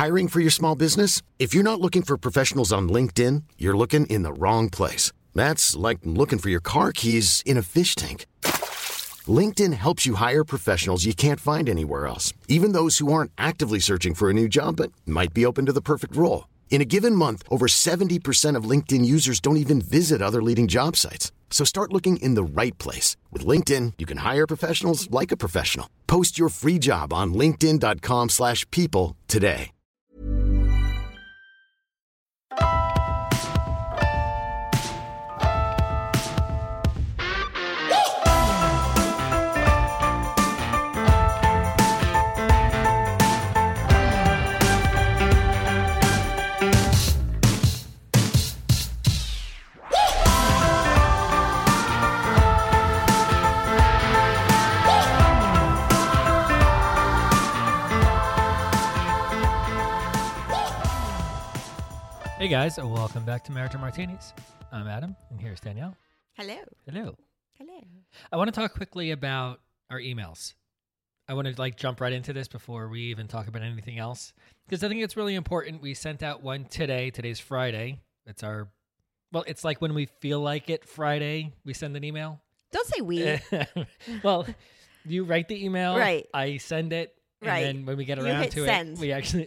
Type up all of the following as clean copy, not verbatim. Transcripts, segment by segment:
Hiring for your small business? If you're not looking for professionals on LinkedIn, you're looking in the wrong place. That's like looking for your car keys in a fish tank. LinkedIn helps you hire professionals you can't find anywhere else, even those who aren't actively searching for a new job but might be open to the perfect role. In a given month, over 70% of LinkedIn users don't even visit other leading job sites. So start looking in the right place. With LinkedIn, you can hire professionals like a professional. Post your free job on linkedin.com/people today. Hey guys, and welcome back to Marriage and Martinis. I'm Adam, and here's Danielle. Hello. Hello. Hello. I want to talk quickly about our emails. I want to jump right into this before we even talk about anything else, because I think it's really important. We sent out one today. Today's Friday. It's like when we feel like it Friday, we send an email. Don't say we. Well, you write the email. Right. I send it. Right. And then when we get You around hit to send. it, we actually,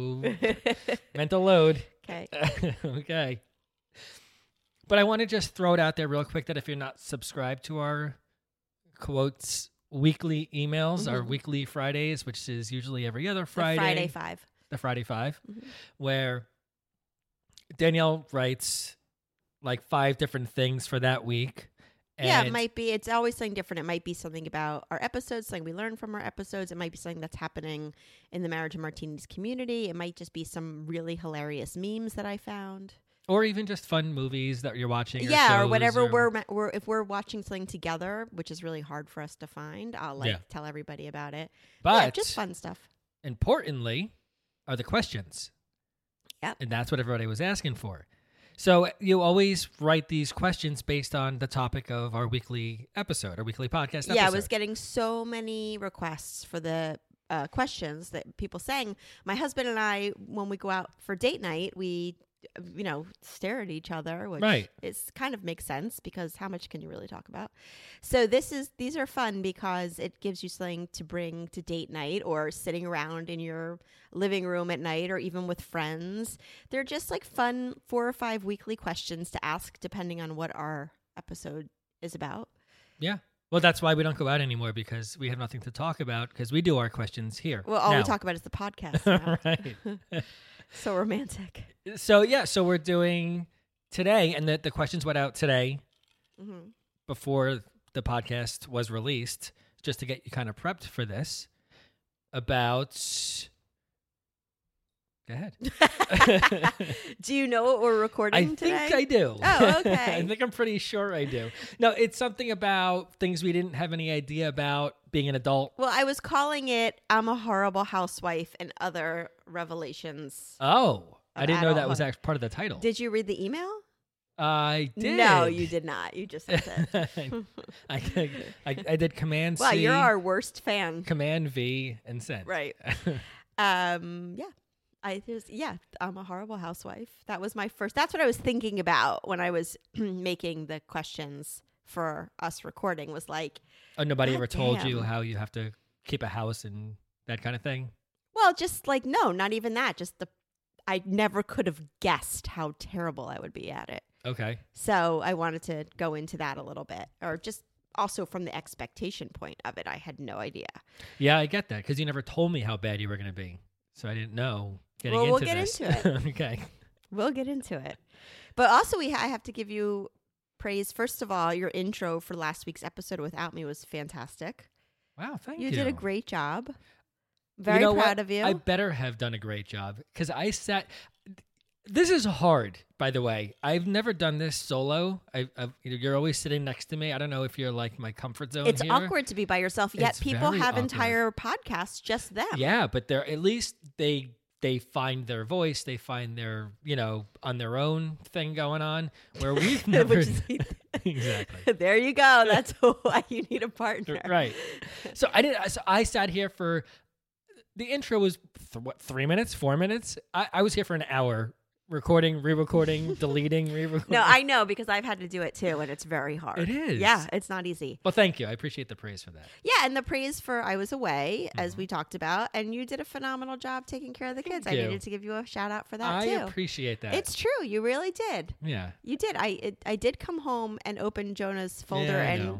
mental load. Okay. Okay. But I want to just throw it out there real quick that if you're not subscribed to our quotes weekly emails, our weekly Fridays, which is usually every other Friday. The Friday 5, where Danielle writes 5 different things for that week. And it might be, it's always something different. It might be something about our episodes, something we learned from our episodes. It might be something that's happening in the Marriage and Martinis community. It might just be some really hilarious memes that I found. Or even just fun movies that you're watching. Or whatever. We're if we're watching something together, which is really hard for us to find, I'll tell everybody about it. But just fun stuff. Importantly are the questions. Yep. And that's what everybody was asking for. So you always write these questions based on the topic of our weekly episode, our weekly podcast episode. Yeah, I was getting so many requests for the questions that people saying, my husband and I, when we go out for date night, we, stare at each other, which is kind of makes sense because how much can you really talk about? So these are fun because it gives you something to bring to date night or sitting around in your living room at night or even with friends. They're just fun 4 or 5 weekly questions to ask depending on what our episode is about. Yeah. Well, that's why we don't go out anymore, because we have nothing to talk about because we do our questions here. Well, all we talk about is the podcast now. Right. So romantic. So we're doing today, and the questions went out today before the podcast was released, just to get you kind of prepped for this, about... Go ahead. Do you know what we're recording today? I think I do. Oh, okay. I think I'm pretty sure I do. No, it's something about things we didn't have any idea about being an adult. Well, I was calling it I'm a Horrible Housewife and Other Revelations. Oh, I didn't know that was adulthood. actually part of the title. Did you read the email? I did. No, you did not. You just sent it. I did Command C. Wow, you're our worst fan. Command V and send. Right. Yeah. I'm a Horrible Housewife. That was my first. That's what I was thinking about when I was making the questions for us recording. Was like, oh, nobody God ever told damn. you how you have to keep a house and that kind of thing? Well, just no, not even that. Just I never could have guessed how terrible I would be at it. Okay. So I wanted to go into that a little bit, or just also from the expectation point of it. I had no idea. Yeah, I get that, because you never told me how bad you were going to be. So I didn't know getting Well, into we'll get this. into it. Okay. We'll get into it. But also I have to give you praise. First of all, your intro for last week's episode without me was fantastic. Wow, thank you. You did a great job. Very proud of you. I better have done a great job, because I sat... This is hard, by the way. I've never done this solo. You're always sitting next to me. I don't know if you're like my comfort zone It's here. awkward to be by yourself, yet It's people very have awkward. entire podcasts just them. Yeah, but they're at least they find their voice. They find their, on their own thing going on, where we've never... Exactly. There you go. That's why you need a partner. Right. So I sat here for The intro was 3 minutes, 4 minutes. I was here for an hour. Recording, re-recording, deleting, re-recording. No, I know because I've had to do it too, and it's very hard. It is. Yeah, it's not easy. Well, thank you. I appreciate the praise for that. Yeah, and the praise for I was away, as we talked about, and you did a phenomenal job taking care of the kids. Thank you. I needed to give you a shout out for that I too. appreciate that. It's true. You really did. Yeah. You did. I did come home and open Jonah's folder, and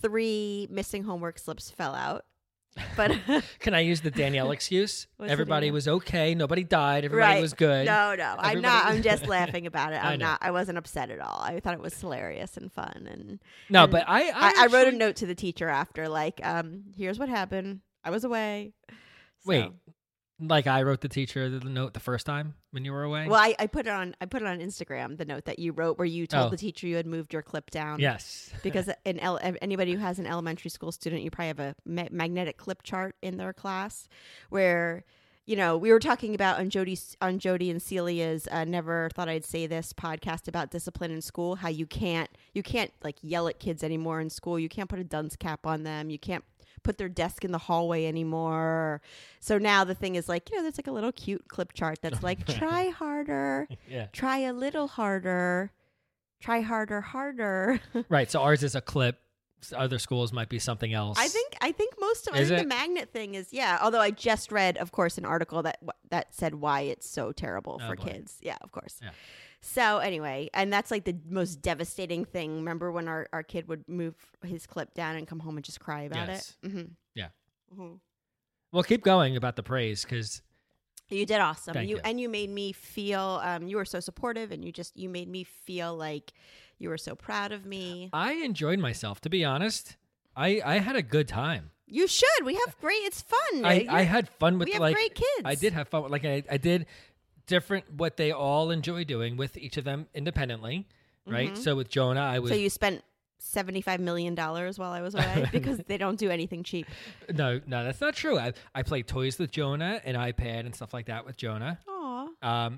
3 missing homework slips fell out. But can I use the Danielle excuse? What's Everybody was okay. Nobody died. Everybody was good. No, I'm not. I'm just laughing about it. I know. I wasn't upset at all. I thought it was hilarious and fun. And but I wrote a note to the teacher after, like, here's what happened. I was away. Wait, like I wrote the teacher the note the first time when you were away? Well, I put it on Instagram, the note that you wrote where you told the teacher you had moved your clip down. Yes. Because anybody who has an elementary school student, you probably have a magnetic clip chart in their class where, we were talking about on Jody and Celia's Never Thought I'd Say This podcast about discipline in school, how you can't like yell at kids anymore in school. You can't put a dunce cap on them. You can't put their desk in the hallway anymore. So now the thing is like, there's like a little cute clip chart that's like, try harder, try a little harder, try harder. Right. So ours is a clip. Other schools might be something else. I think most of the magnet thing is, although I just read, of course, an article that said why it's so terrible for kids. Yeah, of course. Yeah. So anyway, and that's like the most devastating thing. Remember when our kid would move his clip down and come home and just cry about it? Mm-hmm. Yeah. Mm-hmm. Well, keep going about the praise because you did awesome. Thank you. And you made me feel you were so supportive, and you made me feel like you were so proud of me. I enjoyed myself, to be honest. I had a good time. You should. We have great. It's fun. I had fun with we have great kids. I did have fun. Like I did different what they all enjoy doing with each of them independently, right? So with Jonah, So you spent $75 million while I was away because they don't do anything cheap. No, that's not true. I played toys with Jonah, an iPad and stuff like that with Jonah. Aw.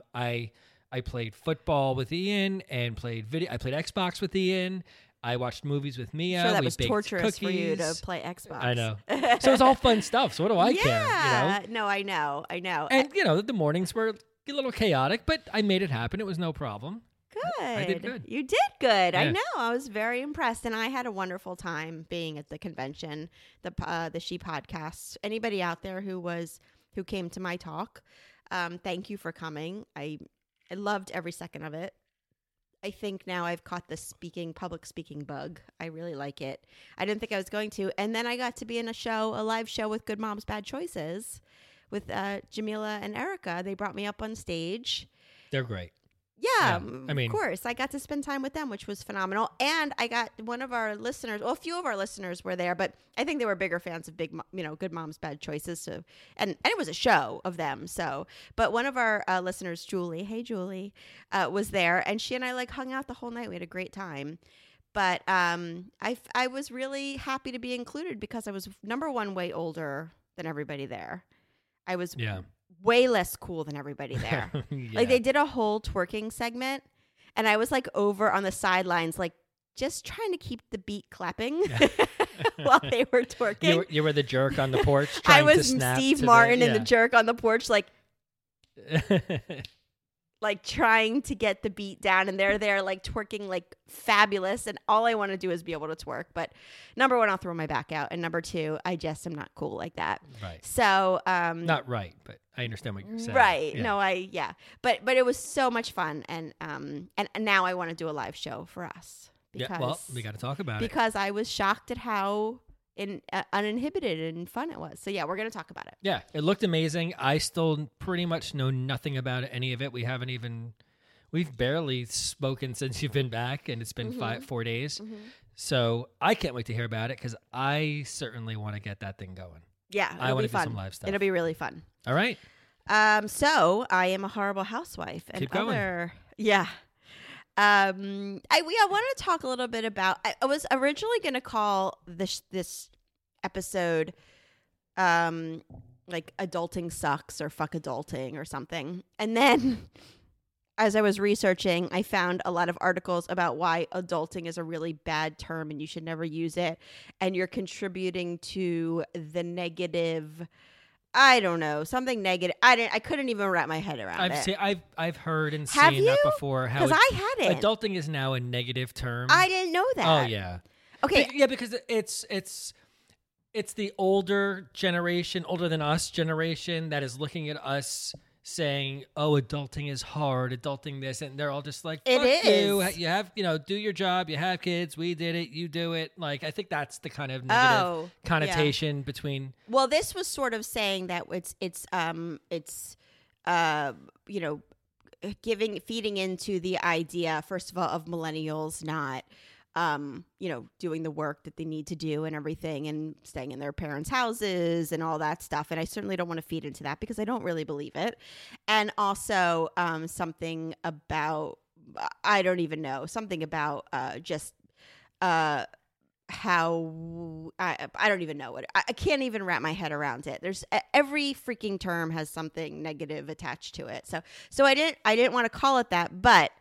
I played football with Ian and played video. I played Xbox with Ian. I watched movies with Mia. Sure, that we was baked torturous cookies. for you to play Xbox. I know. So it's all fun stuff. So what do I care? Yeah. No, I know. And the mornings were a little chaotic, but I made it happen. It was no problem. Good. I did good. You did good. Yeah. I know. I was very impressed, and I had a wonderful time being at the convention, the She Podcast. Anybody out there who came to my talk, thank you for coming. I loved every second of it. I think now I've caught the public speaking bug. I really like it. I didn't think I was going to, and then I got to be in a live show with Good Moms Bad Choices, with Jamila and Erica. They brought me up on stage. They're great. Yeah, of course. I got to spend time with them, which was phenomenal. And I got one of our listeners, a few of our listeners were there, but I think they were bigger fans of Good Moms, Bad Choices. So, and it was a show of them. So, but one of our listeners, Julie, hey Julie, was there, and she and I hung out the whole night. We had a great time. But I was really happy to be included because I was, number one, way older than everybody there. I was way less cool than everybody there. Like they did a whole twerking segment, and I was over on the sidelines, just trying to keep the beat clapping while they were twerking. You were the jerk on the porch. I was Steve Martin and the jerk on the porch, trying to get the beat down, and they're there twerking fabulous, and all I want to do is be able to twerk. But number one, I'll throw my back out, and number two, I just am not cool like that. Right. So not right, but I understand what you're saying. Right. Yeah. No, but it was so much fun, and now I want to do a live show for us. Because, we got to talk about it. Because I was shocked at how uninhibited and fun it was. So we're going to talk about it. Yeah, it looked amazing. I still pretty much know nothing about any of it. We've barely spoken since you've been back, and it's been 4 days. Mm-hmm. So I can't wait to hear about it because I certainly want to get that thing going. Yeah, I want to do some live stuff. It'll be really fun. All right. So I am a horrible housewife. And keep going. Yeah. I want to talk a little bit about. I was originally going to call this episode, "Adulting Sucks" or "Fuck Adulting" or something, and then as I was researching, I found a lot of articles about why adulting is a really bad term and you should never use it, and you're contributing to the negative I don't know, something negative. I couldn't even wrap my head around it. I've heard and Have seen you? that before. Because I had it. Adulting is now a negative term. I didn't know that. Oh yeah. Okay. Yeah, because it's the older generation, older than us generation that is looking at us saying, "Oh, adulting is hard, adulting this," and they're all just like, "Fuck it you have, do your job. You have kids. We did it. You do it." Like, I think that's the kind of negative connotation between. Well, this was sort of saying that feeding into the idea, first of all, of millennials not doing the work that they need to do and everything and staying in their parents' houses and all that stuff. And I certainly don't want to feed into that because I don't really believe it. And also something about, I don't even know, something about how I don't even know what I can't even wrap my head around it. There's every freaking term has something negative attached to it. So I didn't want to call it that, but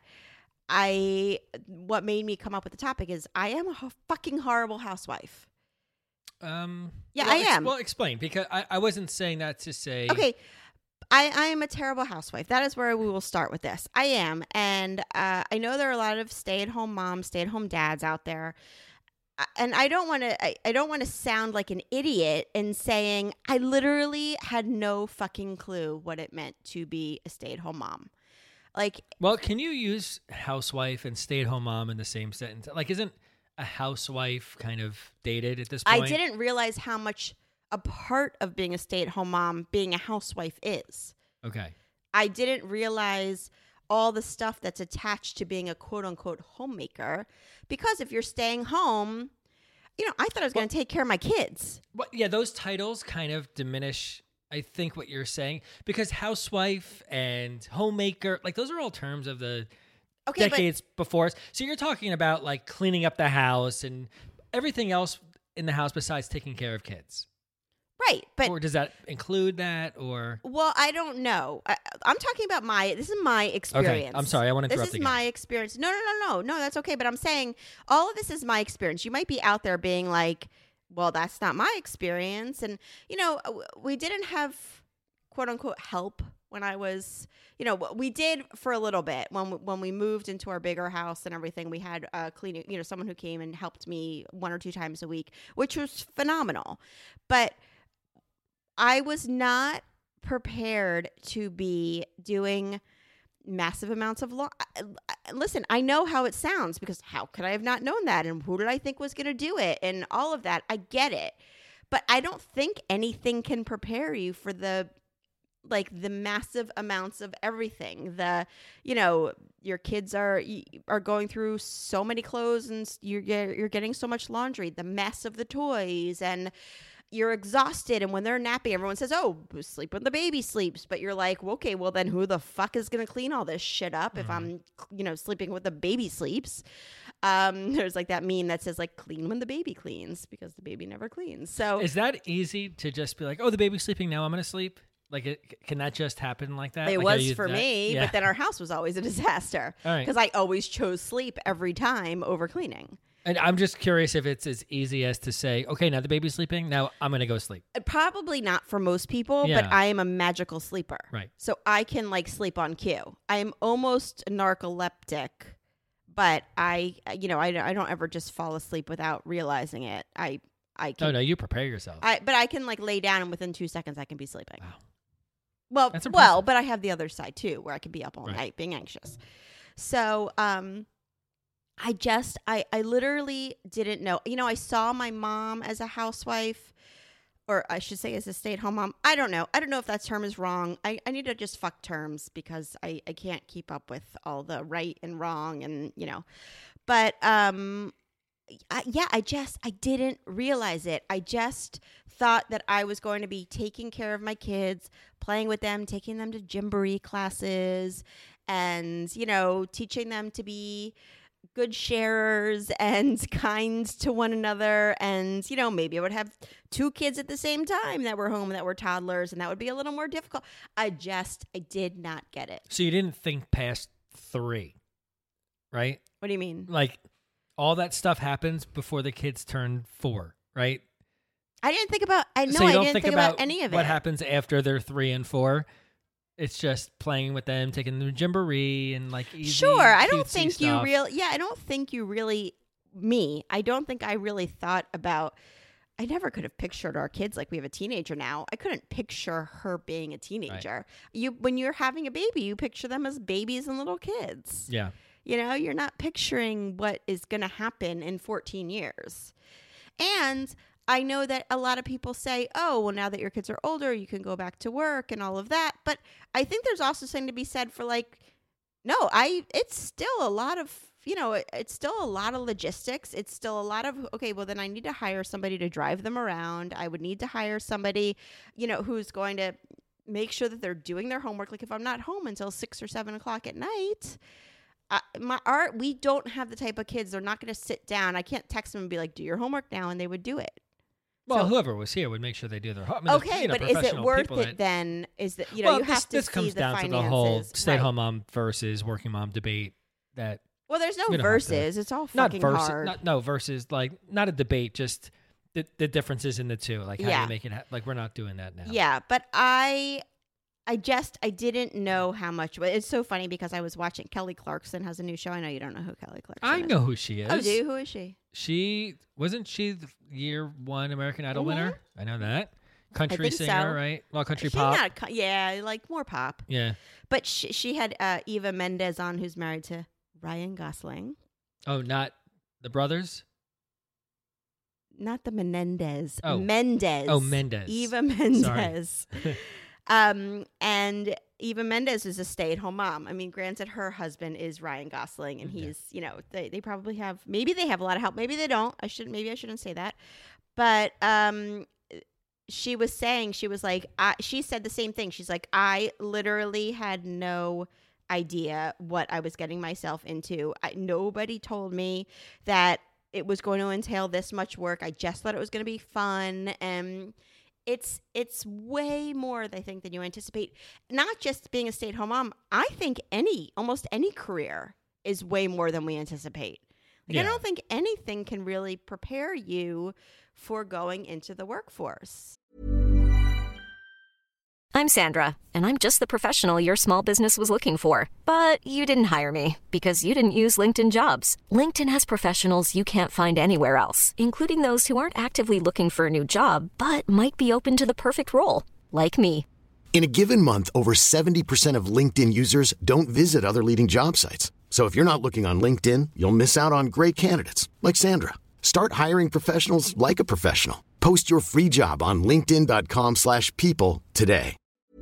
what made me come up with the topic is I am a fucking horrible housewife. I am. Well, explain, because I wasn't saying that to say. Okay, I am a terrible housewife. That is where we will start with this. I am, and I know there are a lot of stay-at-home moms, stay-at-home dads out there, and I don't want to sound like an idiot in saying I literally had no fucking clue what it meant to be a stay-at-home mom. Like, well, can you use housewife and stay-at-home mom in the same sentence? Like, isn't a housewife kind of dated at this point? I didn't realize how much a part of being a stay-at-home mom being a housewife is. Okay. I didn't realize all the stuff that's attached to being a quote-unquote homemaker, because if you're staying home, I thought I was going to take care of my kids. Well, yeah, those titles kind of diminish, I think, what you're saying, because housewife and homemaker, like, those are all terms of the decades before us. So you're talking about like cleaning up the house and everything else in the house besides taking care of kids. Right, but or does that include that, or? Well, I don't know. I'm talking about this is my experience. Okay, I'm sorry, I want to interrupt again. This is my experience. No, that's okay. But I'm saying all of this is my experience. You might be out there being like, well, that's not my experience. And, we didn't have quote unquote help when I was, we did for a little bit when we moved into our bigger house and everything. We had cleaning, someone who came and helped me 1 or 2 times a week, which was phenomenal. But I was not prepared to be doing massive amounts of listen, I know how it sounds, because how could I have not known that? And who did I think was going to do it? And all of that. I get it. But I don't think anything can prepare you for the massive amounts of everything. Your kids are going through so many clothes, and you're getting so much laundry, the mess of the toys, and you're exhausted. And when they're napping, everyone says, "Oh, sleep when the baby sleeps." But you're like, well, okay, well then who the fuck is going to clean all this shit up if I'm, sleeping when the baby sleeps? There's like that meme that says like, clean when the baby cleans, because the baby never cleans. So is that easy to just be like, oh, the baby's sleeping now, I'm going to sleep? Like, can that just happen like that? It like was for me, but then our house was always a disaster because I always chose sleep every time over cleaning. And I'm just curious if it's as easy as to say, okay, now the baby's sleeping, now I'm going to go sleep. Probably not for most people, but I am a magical sleeper. Right. So I can sleep on cue. I am almost narcoleptic, but I don't ever just fall asleep without realizing it. I can. Oh, no, you prepare yourself. But I can lay down, and within 2 seconds I can be sleeping. Wow. Well, but I have the other side too, where I can be up all night being anxious. So, I literally didn't know. I saw my mom as a housewife, or I should say as a stay-at-home mom. I don't know. I don't know if that term is wrong. I need to just fuck terms, because I can't keep up with all the right and wrong, and But I didn't realize it. I just thought that I was going to be taking care of my kids, playing with them, taking them to Gymboree classes, and, teaching them to be good sharers and kind to one another. And, maybe I would have 2 kids at the same time that were home, that were toddlers, and that would be a little more difficult. I did not get it. So you didn't think past 3, right? What do you mean? Like, all that stuff happens before the kids turn 4, right? I didn't think about. I So you don't didn't think about any of it. What happens after they're 3 and 4? It's just playing with them, taking them to Gymboree and like easy. Sure, I don't think stuff. you really. Yeah, I don't think you really. I don't think I really thought about. I never could have pictured our kids like we have a teenager now. I couldn't picture her being a teenager. Right. When you're having a baby, you picture them as babies and little kids. Yeah. You're not picturing what is going to happen in 14 years. And I know that a lot of people say, oh, well, now that your kids are older, you can go back to work and all of that. But I think there's also something to be said for like, no, it's still a lot of, it's still a lot of logistics. It's still a lot of, okay, well, then I need to hire somebody to drive them around. I would need to hire somebody, who's going to make sure that they're doing their homework. Like if I'm not home until 6 or 7 o'clock at night, we don't have the type of kids. They're not going to sit down. I can't text them and be like, do your homework now. And they would do it. Well, whoever was here would make sure they do their homework. Okay, but is it worth it then? Is that, you have to see the finances. This comes down to the whole stay-at-home mom versus working mom debate that. Well, there's no versus. It's all fucking hard. Versus, like, not a debate, just the differences in the two. Like, how do you make it, like, we're not doing that now. Yeah, but I didn't know how much. It's so funny because I was watching Kelly Clarkson has a new show. I know you don't know who Kelly Clarkson is. I know who she is. Oh, do you? Who is she? Wasn't she the year 1 American Idol winner? I know that. Country singer, right? Well, country pop. Like more pop. Yeah. But she had Eva Mendes on, who's married to Ryan Gosling. Oh, not the brothers? Not the Menendez. Oh. Mendes. Oh, Mendes. Eva Mendes. And Eva Mendes is a stay-at-home mom. I mean, granted, her husband is Ryan Gosling, and he's, they probably have, maybe they have a lot of help. Maybe they don't. Maybe I shouldn't say that. But she was saying, she was like, she said the same thing. She's like, I literally had no idea what I was getting myself into. Nobody told me that it was going to entail this much work. I just thought it was going to be fun. And it's way more, I think, than you anticipate. Not just being a stay-at-home mom. I think almost any career is way more than we anticipate. I don't think anything can really prepare you for going into the workforce. I'm Sandra, and I'm just the professional your small business was looking for. But you didn't hire me because you didn't use LinkedIn Jobs. LinkedIn has professionals you can't find anywhere else, including those who aren't actively looking for a new job, but might be open to the perfect role, like me. In a given month, over 70% of LinkedIn users don't visit other leading job sites. So if you're not looking on LinkedIn, you'll miss out on great candidates like Sandra. Start hiring professionals like a professional. Post your free job on linkedin.com/people today.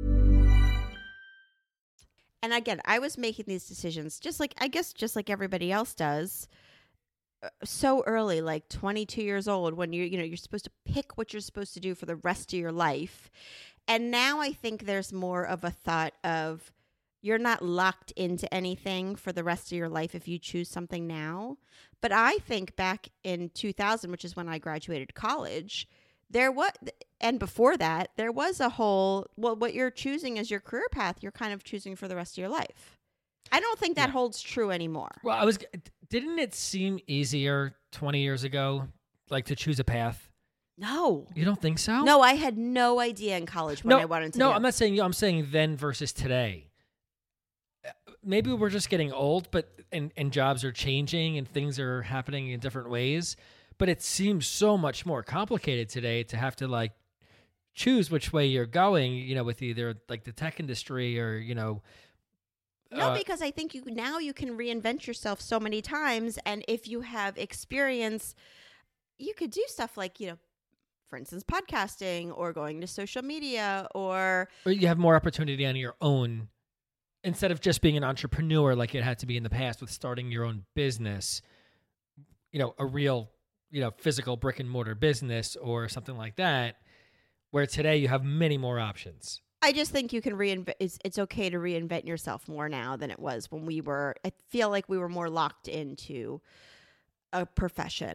And again, I was making these decisions just like everybody else does, so early, like 22 years old, when you're supposed to pick what you're supposed to do for the rest of your life. And now I think there's more of a thought of you're not locked into anything for the rest of your life if you choose something now. But I think back in 2000, which is when I graduated college, and before that, there was a whole, what you're choosing as your career path, you're kind of choosing for the rest of your life. I don't think that holds true anymore. Well, didn't it seem easier 20 years ago, like to choose a path? No. You don't think so? No, I had no idea in college what I wanted to do. No, I'm not saying you. I'm saying then versus today. Maybe we're just getting old, and jobs are changing and things are happening in different ways. But it seems so much more complicated today to have to like choose which way you're going, with either like the tech industry or, No, because I think you can reinvent yourself so many times. And if you have experience, you could do stuff like, for instance, podcasting or going to social media or you have more opportunity on your own instead of just being an entrepreneur like it had to be in the past with starting your own business, a real physical brick and mortar business or something like that, where today you have many more options. I just think you can reinvent. It's okay to reinvent yourself more now than it was when I feel like we were more locked into a profession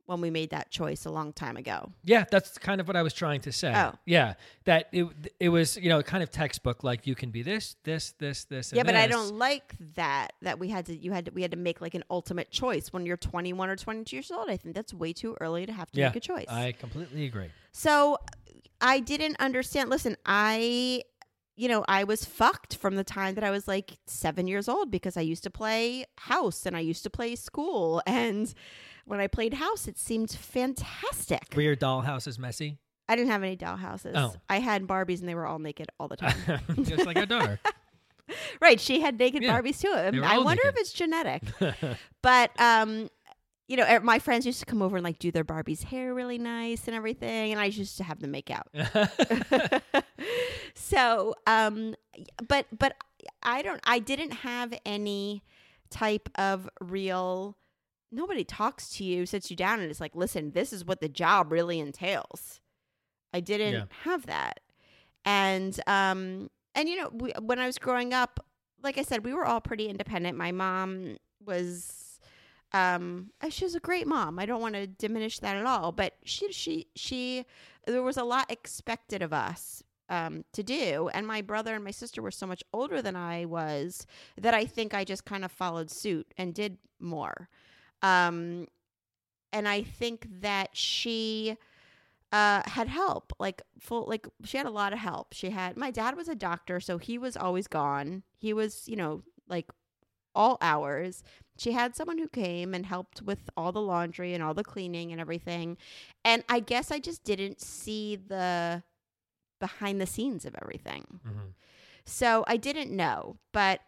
when we made that choice a long time ago. Yeah, that's kind of what I was trying to say. Oh. Yeah, that it was, kind of textbook, like you can be this, and yeah, but this. I don't like that we had to make like an ultimate choice when you're 21 or 22 years old. I think that's way too early to have to make a choice. I completely agree. So I didn't understand. Listen, I was fucked from the time that I was like 7 years old because I used to play house and I used to play school. And when I played house, it seemed fantastic. Were your doll houses messy? I didn't have any doll houses. Oh. I had Barbies and they were all naked all the time. Just like our daughter. Right. She had naked Barbies too. I wonder if it's genetic. But, my friends used to come over and like do their Barbie's hair really nice and everything. And I used to have them make out. So, but I didn't have any type of real, nobody talks to you, sits you down and is like, listen, this is what the job really entails. I didn't have that. And when I was growing up, like I said, we were all pretty independent. My mom was, she was a great mom. I don't want to diminish that at all, but she there was a lot expected of us to do. And my brother and my sister were so much older than I was that I think I just kind of followed suit and did more. And I think that she had help, she had a lot of help. My dad was a doctor, so he was always gone. He was, all hours. She had someone who came and helped with all the laundry and all the cleaning and everything. And I guess I just didn't see the behind the scenes of everything. Mm-hmm. So I didn't know, but,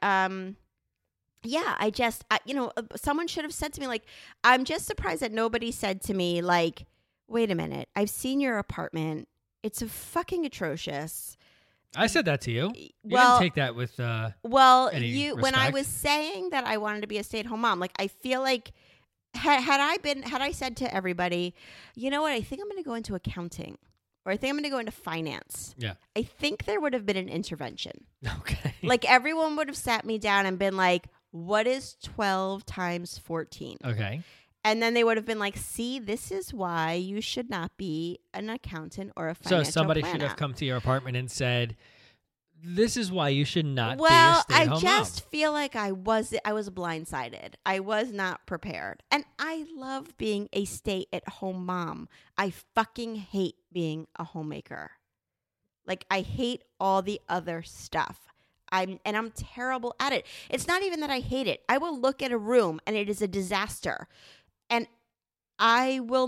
someone should have said to me, like, I'm just surprised that nobody said to me, like, wait a minute, I've seen your apartment. It's fucking atrocious. I said that to you. You didn't take that with any respect. When I was saying that I wanted to be a stay-at-home mom, like, I feel like had I said to everybody, you know what, I think I'm going to go into accounting, or I think I'm going to go into finance. Yeah. I think there would have been an intervention. Okay. Like, everyone would have sat me down and been like, what is 12 times 14? Okay. And then they would have been like, see, this is why you should not be an accountant or a financial So somebody planner. should have come to your apartment and said, this is why you should not be a Well, stay-at-home mom. I just feel like I was blindsided. I was not prepared. And I love being a stay-at-home mom. I fucking hate being a homemaker. Like, I hate all the other stuff. I'm terrible at it. It's not even that I hate it. I will look at a room and it is a disaster. And I will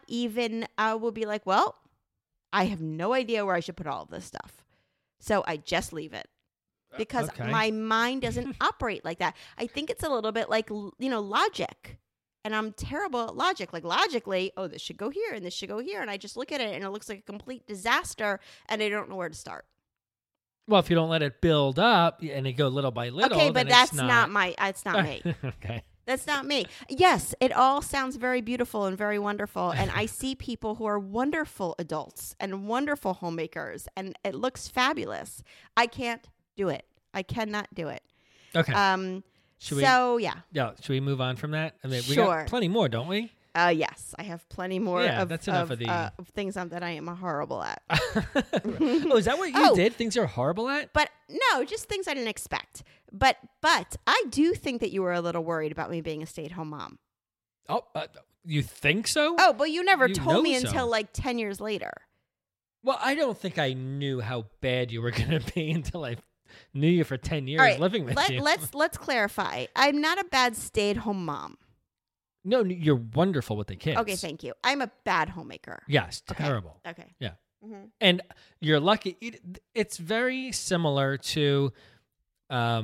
be like, well, I have no idea where I should put all of this stuff. So I just leave it because my mind doesn't operate like that. I think it's a little bit like, logic. And I'm terrible at logic. Like, logically, oh, this should go here and this should go here. And I just look at it and it looks like a complete disaster and I don't know where to start. Well, if you don't let it build up and it go little by little. Okay, but that's not me. Okay. That's not me. Yes, it all sounds very beautiful and very wonderful. And I see people who are wonderful adults and wonderful homemakers, and it looks fabulous. I can't do it. I cannot do it. Okay. Should we move on from that? I mean, we sure. got plenty more, don't we? Yes, I have plenty more of things that I am horrible at. Oh, is that what you did? Things you're horrible at? But no, just things I didn't expect. But I do think that you were a little worried about me being a stay-at-home mom. Oh, you think so? Oh, but you never told me until like 10 years later. Well, I don't think I knew how bad you were going to be until I knew you for 10 years living with you. Let's clarify. I'm not a bad stay-at-home mom. No, you're wonderful with the kids. Okay, thank you. I'm a bad homemaker. Yes, terrible. Okay. Yeah. Mm-hmm. And you're lucky. It's very similar to, I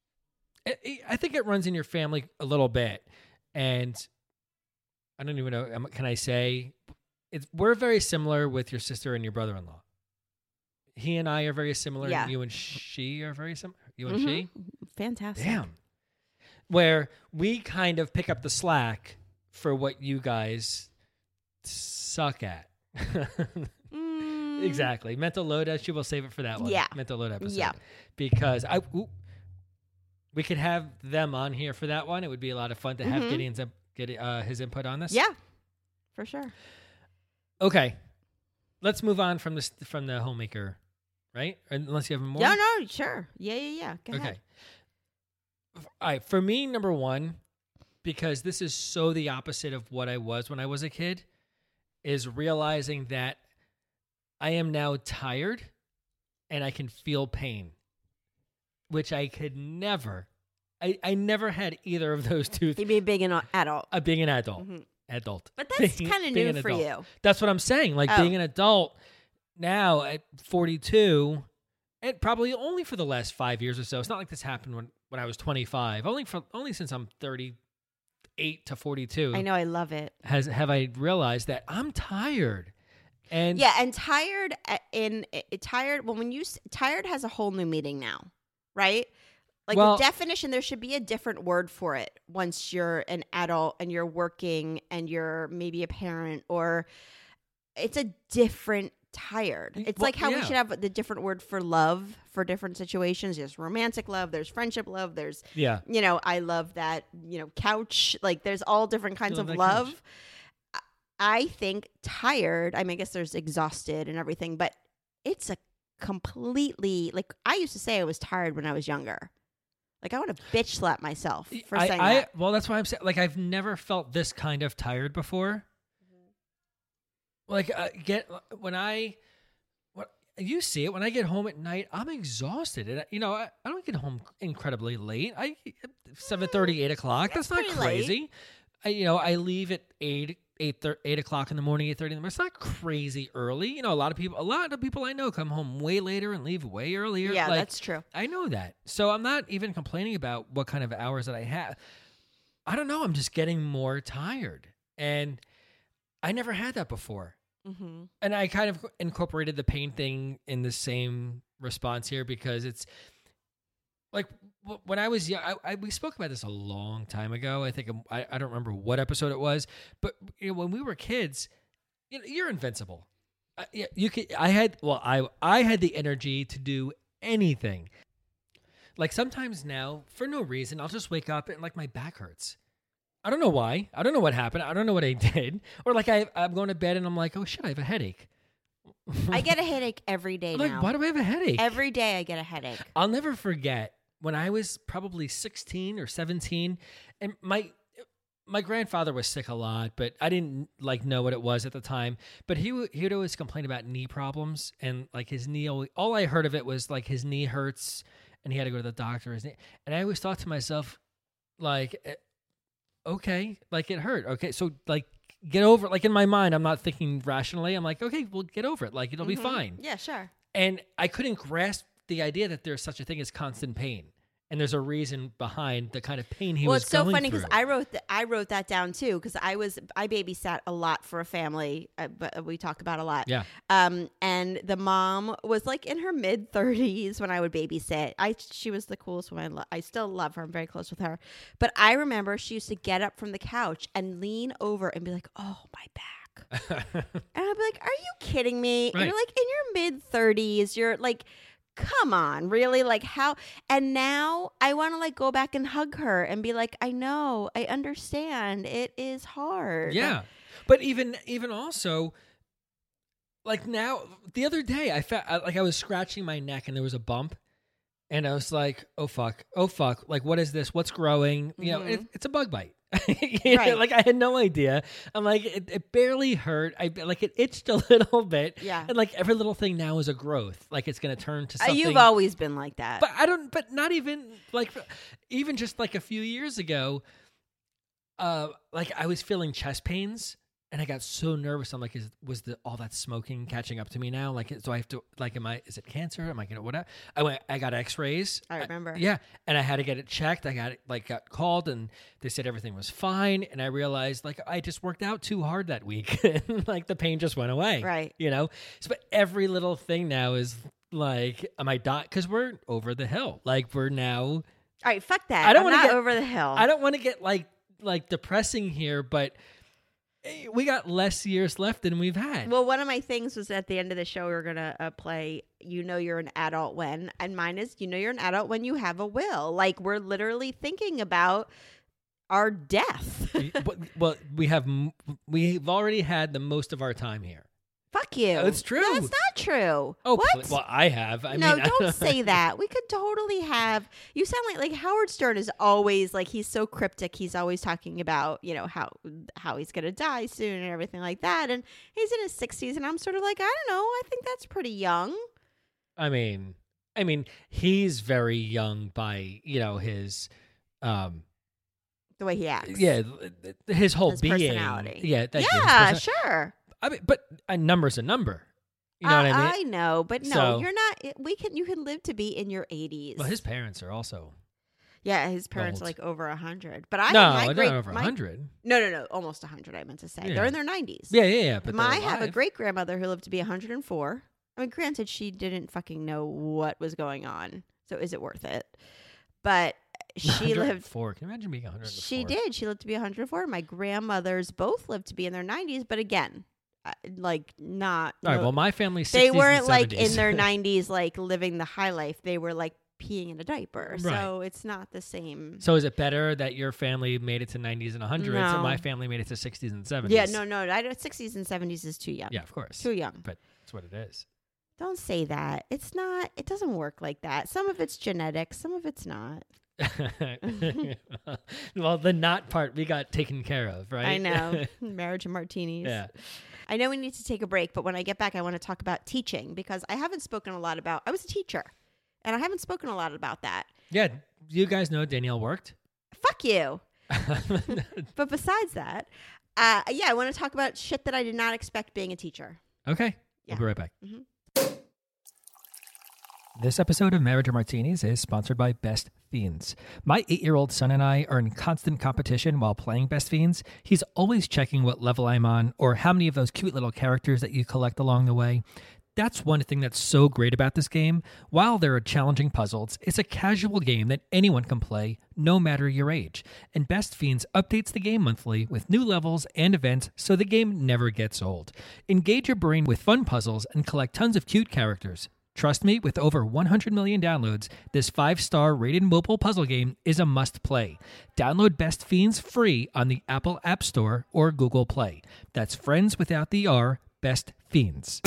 think it runs in your family a little bit. And I don't even know, can I say, we're very similar with your sister and your brother-in-law. He and I are very similar. Yeah. And you and she are very similar. You and she? Fantastic. Damn. Where we kind of pick up the slack for what you guys suck at. Exactly. Mental load. She will save it for that one. Yeah. Mental load episode. Yeah. Because we could have them on here for that one. It would be a lot of fun to have Gideon's his input on this. Yeah. For sure. Okay. Let's move on from the homemaker, right? Unless you have more. No, sure. Yeah. Go ahead. All right. For me, number one, because this is so the opposite of what I was when I was a kid, is realizing that I am now tired and I can feel pain, which I could never. I never had either of those two. You'd be being an adult. Being an adult. Mm-hmm. Adult. But that's kind of new for you. That's what I'm saying. Like being an adult now at 42, and probably only for the last 5 years or so. It's not like this happened when I was 25. Only since I'm 38 to 42. I know. I love it. Have I realized that I'm tired. And tired tired. Well, tired has a whole new meaning now, right? Like the definition, there should be a different word for it once you're an adult and you're working and you're maybe a parent, or it's a different tired. It's like how we should have the different word for love for different situations. There's romantic love, there's friendship love, there's, I love that, couch. Like there's all different kinds of love. Couch. I think tired, I mean, I guess there's exhausted and everything, but it's a completely, like I used to say I was tired when I was younger. Like, I want to bitch slap myself for saying that. Well, that's why I'm saying, like, I've never felt this kind of tired before. Mm-hmm. Like, you see it, when I get home at night, I'm exhausted. And, I don't get home incredibly late. 7:30, 8 o'clock. That's not crazy. I leave at 8 o'clock in the morning, 8:30 in the morning. It's not crazy early. A lot of people I know come home way later and leave way earlier. Yeah, that's true. I know that. So I'm not even complaining about what kind of hours that I have. I don't know. I'm just getting more tired. And I never had that before. Mm-hmm. And I kind of incorporated the pain thing in the same response here because it's like when I was young, we spoke about this a long time ago. I think I don't remember what episode it was, but when we were kids, you're invincible. You could. I had the energy to do anything. Like sometimes now, for no reason, I'll just wake up and like my back hurts. I don't know why. I don't know what happened. I don't know what I did. Or like I'm going to bed and I'm like, oh shit, I have a headache. I get a headache every day now. Like, why do I have a headache? Every day I get a headache. I'll never forget when I was probably 16 or 17, and my grandfather was sick a lot, but I didn't know what it was at the time. But he'd always complain about knee problems, and like his knee. All I heard of it was like his knee hurts, and he had to go to the doctor. And I always thought to myself, like, okay, like it hurt. Okay, so like get over it. Like in my mind, I'm not thinking rationally. I'm like, okay, well, get over it. Like it'll be fine. Yeah, sure. And I couldn't grasp the idea that there's such a thing as constant pain. And there's a reason behind the kind of pain he was going through. Well, it's so funny because I wrote that down too because I babysat a lot for a family, but we talk about a lot. Yeah. And the mom was like in her mid-30s when I would babysit. She was the coolest woman. I still love her. I'm very close with her. But I remember she used to get up from the couch and lean over and be like, "Oh, my back." And I'd be like, "Are you kidding me?" Right. And you're like in your mid-30s. You're like, come on, really? Like how? And now I want to like go back and hug her and be like, I know, I understand. It is hard. Yeah. But even also, like now, the other day, I felt like I was scratching my neck and there was a bump. And I was like, oh, fuck. Like, what is this? What's growing? Mm-hmm. It's a bug bite. Right. Like I had no idea. I'm like, it barely hurt. It itched a little bit. Yeah. And like every little thing now is a growth. Like it's going to turn to something. You've always been like that. But not even like, even just like a few years ago, like I was feeling chest pains and I got so nervous. I'm like, was all that smoking catching up to me now? Like, so I have to, like, is it cancer? Am I going to, whatever? I got x-rays. I remember. Yeah. And I had to get it checked. I got called and they said everything was fine. And I realized like, I just worked out too hard that week. And like the pain just went away. Right. So, but every little thing now is like, am I dying? Cause we're over the hill. Like we're now. All right. Fuck that. I'm not over the hill. I don't want to get like depressing here, but we got less years left than we've had. Well, one of my things was at the end of the show, we were going to play, you're an adult when, and mine is, you're an adult when you have a will. Like we're literally thinking about our death. Well, we've already had the most of our time here. Fuck you. It's true. No, it's not true. Oh, what? Well, I have. I no, mean, don't say that. We could totally have. You sound like Howard Stern is always like, he's so cryptic. He's always talking about, you know, how he's gonna die soon and everything like that. And he's in his 60s, and I'm sort of like, I don't know. I think that's pretty young. I mean, he's very young by, you know, his the way he acts. Yeah, his whole his being. Personality. Yeah, sure. I mean, but a number's a number. You know what I mean? I know, but no, So- you're not. You can live to be in your 80s. Well, his parents are also yeah, his parents old. are like over 100. But I no, they're not over 100. No, almost 100. I meant to say Yeah. they're in their 90s. Yeah. But I they're have a alive. great grandmother who lived to be 104. I mean, granted, she didn't fucking know what was going on, so is it worth it? But she lived. 104. Can you imagine being 104? She did. She lived to be 104. My grandmothers both lived to be in their 90s, but again, like not. All right. Well, my family's 60s they weren't and like 70s. in their 90s, like living the high life. They were like peeing in a diaper. Right. So it's not the same. So is it better that your family made it to 90s and 100s No. and my family made it to 60s and 70s? Yeah, no. 60s and 70s is too young. Yeah, of course. Too young. But that's what it is. Don't say that. It's not. It doesn't work like that. Some of it's genetic. Some of it's not. Well, the not part we got taken care of, right? I know. Marriage and martinis. Yeah. I know we need to take a break, but when I get back, I want to talk about teaching because I haven't spoken a lot about. I was a teacher, and I haven't spoken a lot about that. Yeah. You guys know Danielle worked? Fuck you. But besides that, I want to talk about shit that I did not expect being a teacher. Okay. Yeah. We'll be right back. Mhm. This episode of Marriage or Martinis is sponsored by Best Fiends. My 8-year-old son and I are in constant competition while playing Best Fiends. He's always checking what level I'm on or how many of those cute little characters that you collect along the way. That's one thing that's so great about this game. While there are challenging puzzles, it's a casual game that anyone can play, no matter your age. And Best Fiends updates the game monthly with new levels and events so the game never gets old. Engage your brain with fun puzzles and collect tons of cute characters. Trust me, with over 100 million downloads, this 5-star rated mobile puzzle game is a must-play. Download Best Fiends free on the Apple App Store or Google Play. That's friends without the R, Best Fiends.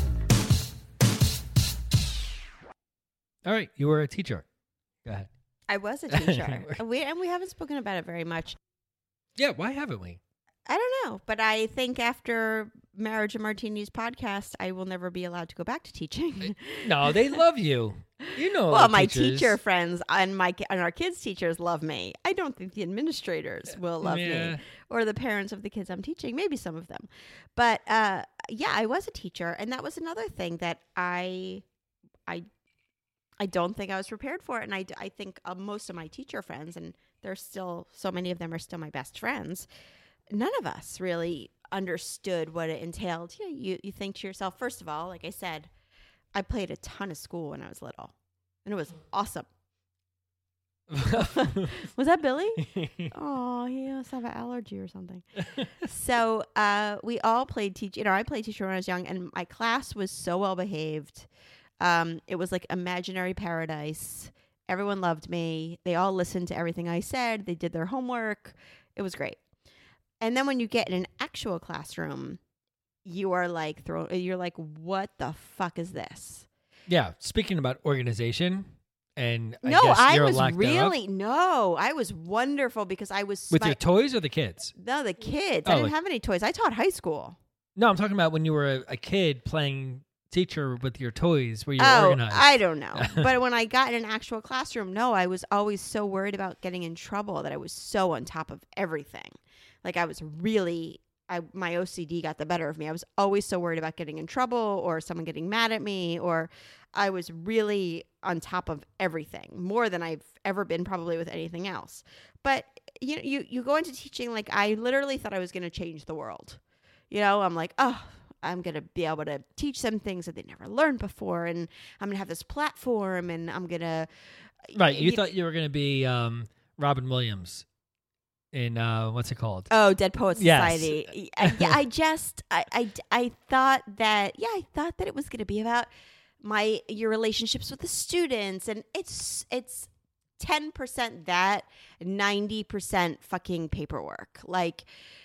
All right, you were a teacher. Go ahead. I was a teacher. we haven't spoken about it very much. Yeah, why haven't we? I don't know, but I think after Marriage and Martinis podcast, I will never be allowed to go back to teaching. No, they love you. You know. Well, my teachers. teacher friends and our kids' teachers love me. I don't think the administrators will love me or the parents of the kids I'm teaching. Maybe some of them, but yeah, I was a teacher, and that was another thing that I don't think I was prepared for, and I think most of my teacher friends, and there's still so many of them are still my best friends. None of us really understood what it entailed. You think to yourself, first of all, like I said, I played a ton of school when I was little, and it was awesome. Was that Billy? Oh, he must have an allergy or something. So we all played teacher. I played teacher when I was young, and my class was so well behaved. It was like imaginary paradise. Everyone loved me. They all listened to everything I said. They did their homework. It was great. And then when you get in an actual classroom, you are like you're like, what the fuck is this? Yeah. Speaking about organization, and I was wonderful because I was with your toys or the kids. No, the kids. I didn't have any toys. I taught high school. No, I'm talking about when you were a kid playing teacher with your toys. Were you organized? I don't know. But when I got in an actual classroom, no, I was always so worried about getting in trouble that I was so on top of everything. Like I was really, my OCD got the better of me. I was always so worried about getting in trouble or someone getting mad at me, or I was really on top of everything, more than I've ever been probably with anything else. But you go into teaching like I literally thought I was going to change the world. I'm like, oh, I'm going to be able to teach them things that they never learned before, and I'm going to have this platform, and I'm going to... Right, you thought you were going to be Robin Williams in, what's it called? Oh, Dead Poets Society. Yes. I thought that it was going to be about your relationships with the students, and it's 10% that, 90% fucking paperwork. Like,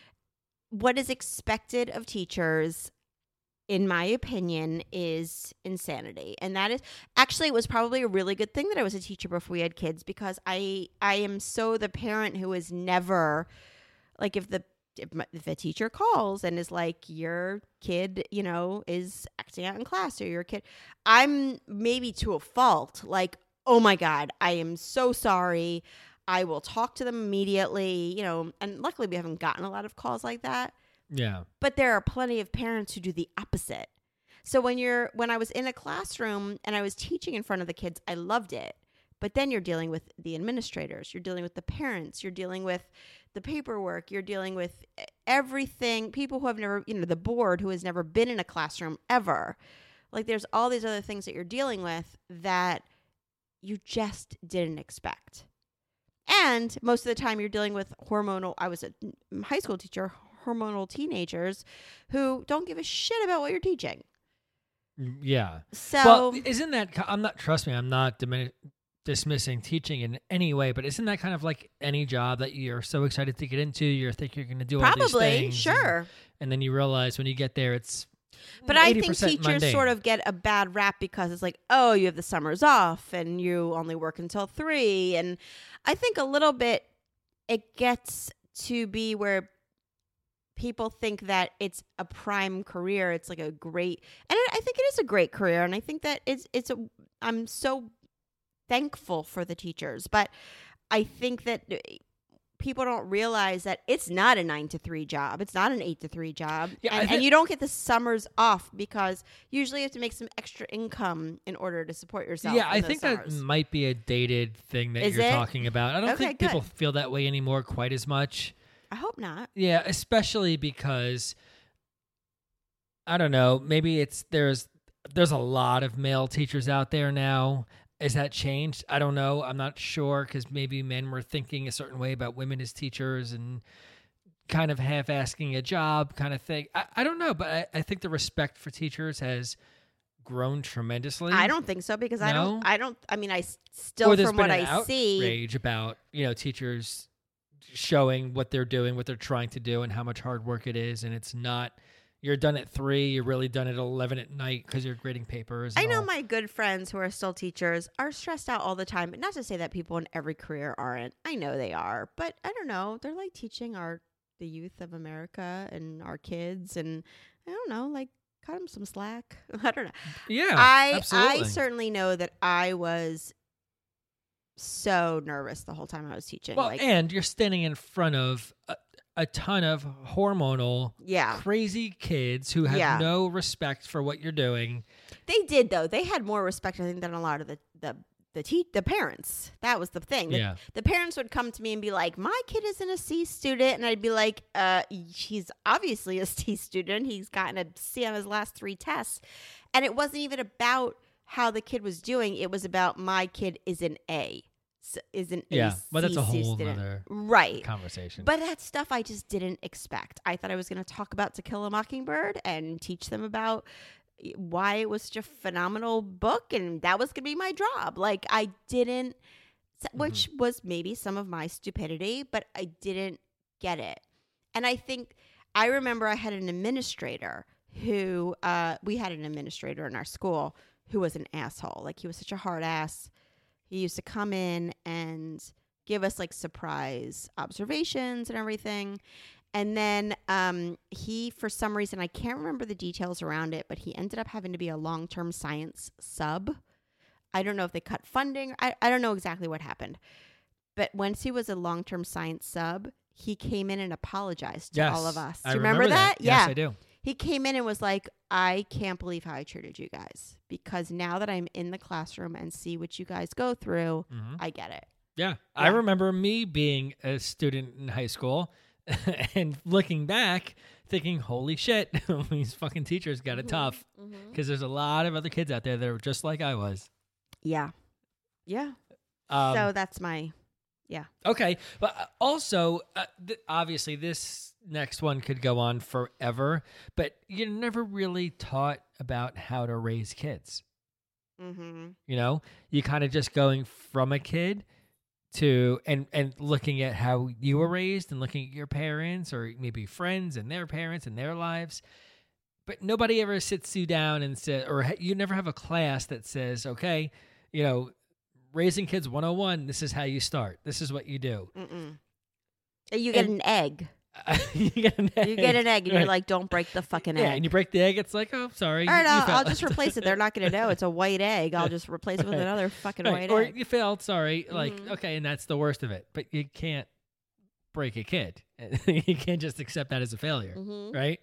what is expected of teachers, in my opinion, is insanity. And that is actually, it was probably a really good thing that I was a teacher before we had kids, because I am so the parent who is never like, if the teacher calls and is like, your kid, you know, is acting out in class, or your kid, I'm maybe to a fault, like, oh my God, I am so sorry. I will talk to them immediately, you know, and luckily we haven't gotten a lot of calls like that. Yeah. But there are plenty of parents who do the opposite. So when I was in a classroom and I was teaching in front of the kids, I loved it. But then you're dealing with the administrators, you're dealing with the parents, you're dealing with the paperwork, you're dealing with everything, people who have never, you know, the board who has never been in a classroom ever. Like, there's all these other things that you're dealing with that you just didn't expect. And most of the time you're dealing with I was a high school teacher, hormonal teenagers who don't give a shit about what you're teaching. Yeah. So, well, isn't that, trust me, I'm not dismissing teaching in any way, but isn't that kind of like any job that you're so excited to get into, you think you're going to do all these things? Sure. And then you realize when you get there, it's But I think teachers mundane. sort of get a bad rap because it's like, oh, you have the summers off and you only work until 3. And I think a little bit it gets to be where people think that it's a prime career. It's like a great, and I think it is a great career. And I think that I'm so thankful for the teachers, but I think that people don't realize that it's not a 9 to 3 job. It's not an 8 to 3 job. Yeah, and you don't get the summers off because usually you have to make some extra income in order to support yourself. Yeah, I think summers. That might be a dated thing that you're talking about. I don't think people feel that way anymore quite as much. I hope not. Yeah, especially because, I don't know, maybe there's a lot of male teachers out there now. Has that changed? I don't know. I'm not sure, because maybe men were thinking a certain way about women as teachers and kind of half-asking a job kind of thing. I don't know, but I think the respect for teachers has grown tremendously. I don't think so, because I still, from what I see, outrage about, you know, teachers showing what they're doing, what they're trying to do, and how much hard work it is, and it's not. You're done at 3. You're really done at 11 at night because you're grading papers. I know my good friends who are still teachers are stressed out all the time. But not to say that people in every career aren't. I know they are. But I don't know. They're like teaching the youth of America and our kids. And I don't know, like, cut them some slack. I don't know. Yeah, absolutely. I certainly know that I was so nervous the whole time I was teaching. Well, and you're standing in front of a ton of hormonal, crazy kids who have no respect for what you're doing. They did, though. They had more respect, I think, than a lot of the parents. That was the thing. The parents would come to me and be like, my kid isn't a C student. And I'd be like, he's obviously a C student. He's gotten a C on his last 3 tests. And it wasn't even about how the kid was doing. It was about my kid is an A. But that's a whole other conversation. But that stuff I just didn't expect. I thought I was going to talk about To Kill a Mockingbird and teach them about why it was such a phenomenal book, and that was going to be my job. Like, I didn't, which was maybe some of my stupidity, but I didn't get it. And I remember I had an administrator who, we had an administrator in our school who was an asshole. Like, he was such a hard ass. He used to come in and give us like surprise observations and everything. And then he, for some reason, I can't remember the details around it, but he ended up having to be a long-term science sub. I don't know if they cut funding. I don't know exactly what happened. But once he was a long-term science sub, he came in and apologized to all of us. Do you remember that? Yes, I do. He came in and was like, I can't believe how I treated you guys, because now that I'm in the classroom and see what you guys go through, I get it. Yeah. I remember me being a student in high school and looking back thinking, holy shit, these fucking teachers got it tough, because there's a lot of other kids out there that are just like I was. Yeah. Yeah. So that's my... Yeah. Okay. But also, obviously, this next one could go on forever, but you're never really taught about how to raise kids. You know, you kind of just going from a kid to and looking at how you were raised and looking at your parents or maybe friends and their parents and their lives. But nobody ever sits you down and says, or you never have a class that says, okay, raising kids 101, this is how you start. This is what you do. You get an egg. You get an egg, and you're like, don't break the fucking egg. Yeah, and you break the egg, it's like, oh, sorry. All right, I'll just replace it. They're not going to know. It's a white egg. I'll just replace it with another fucking white egg. Or you failed, sorry. Like, okay, and that's the worst of it. But you can't break a kid. You can't just accept that as a failure, right?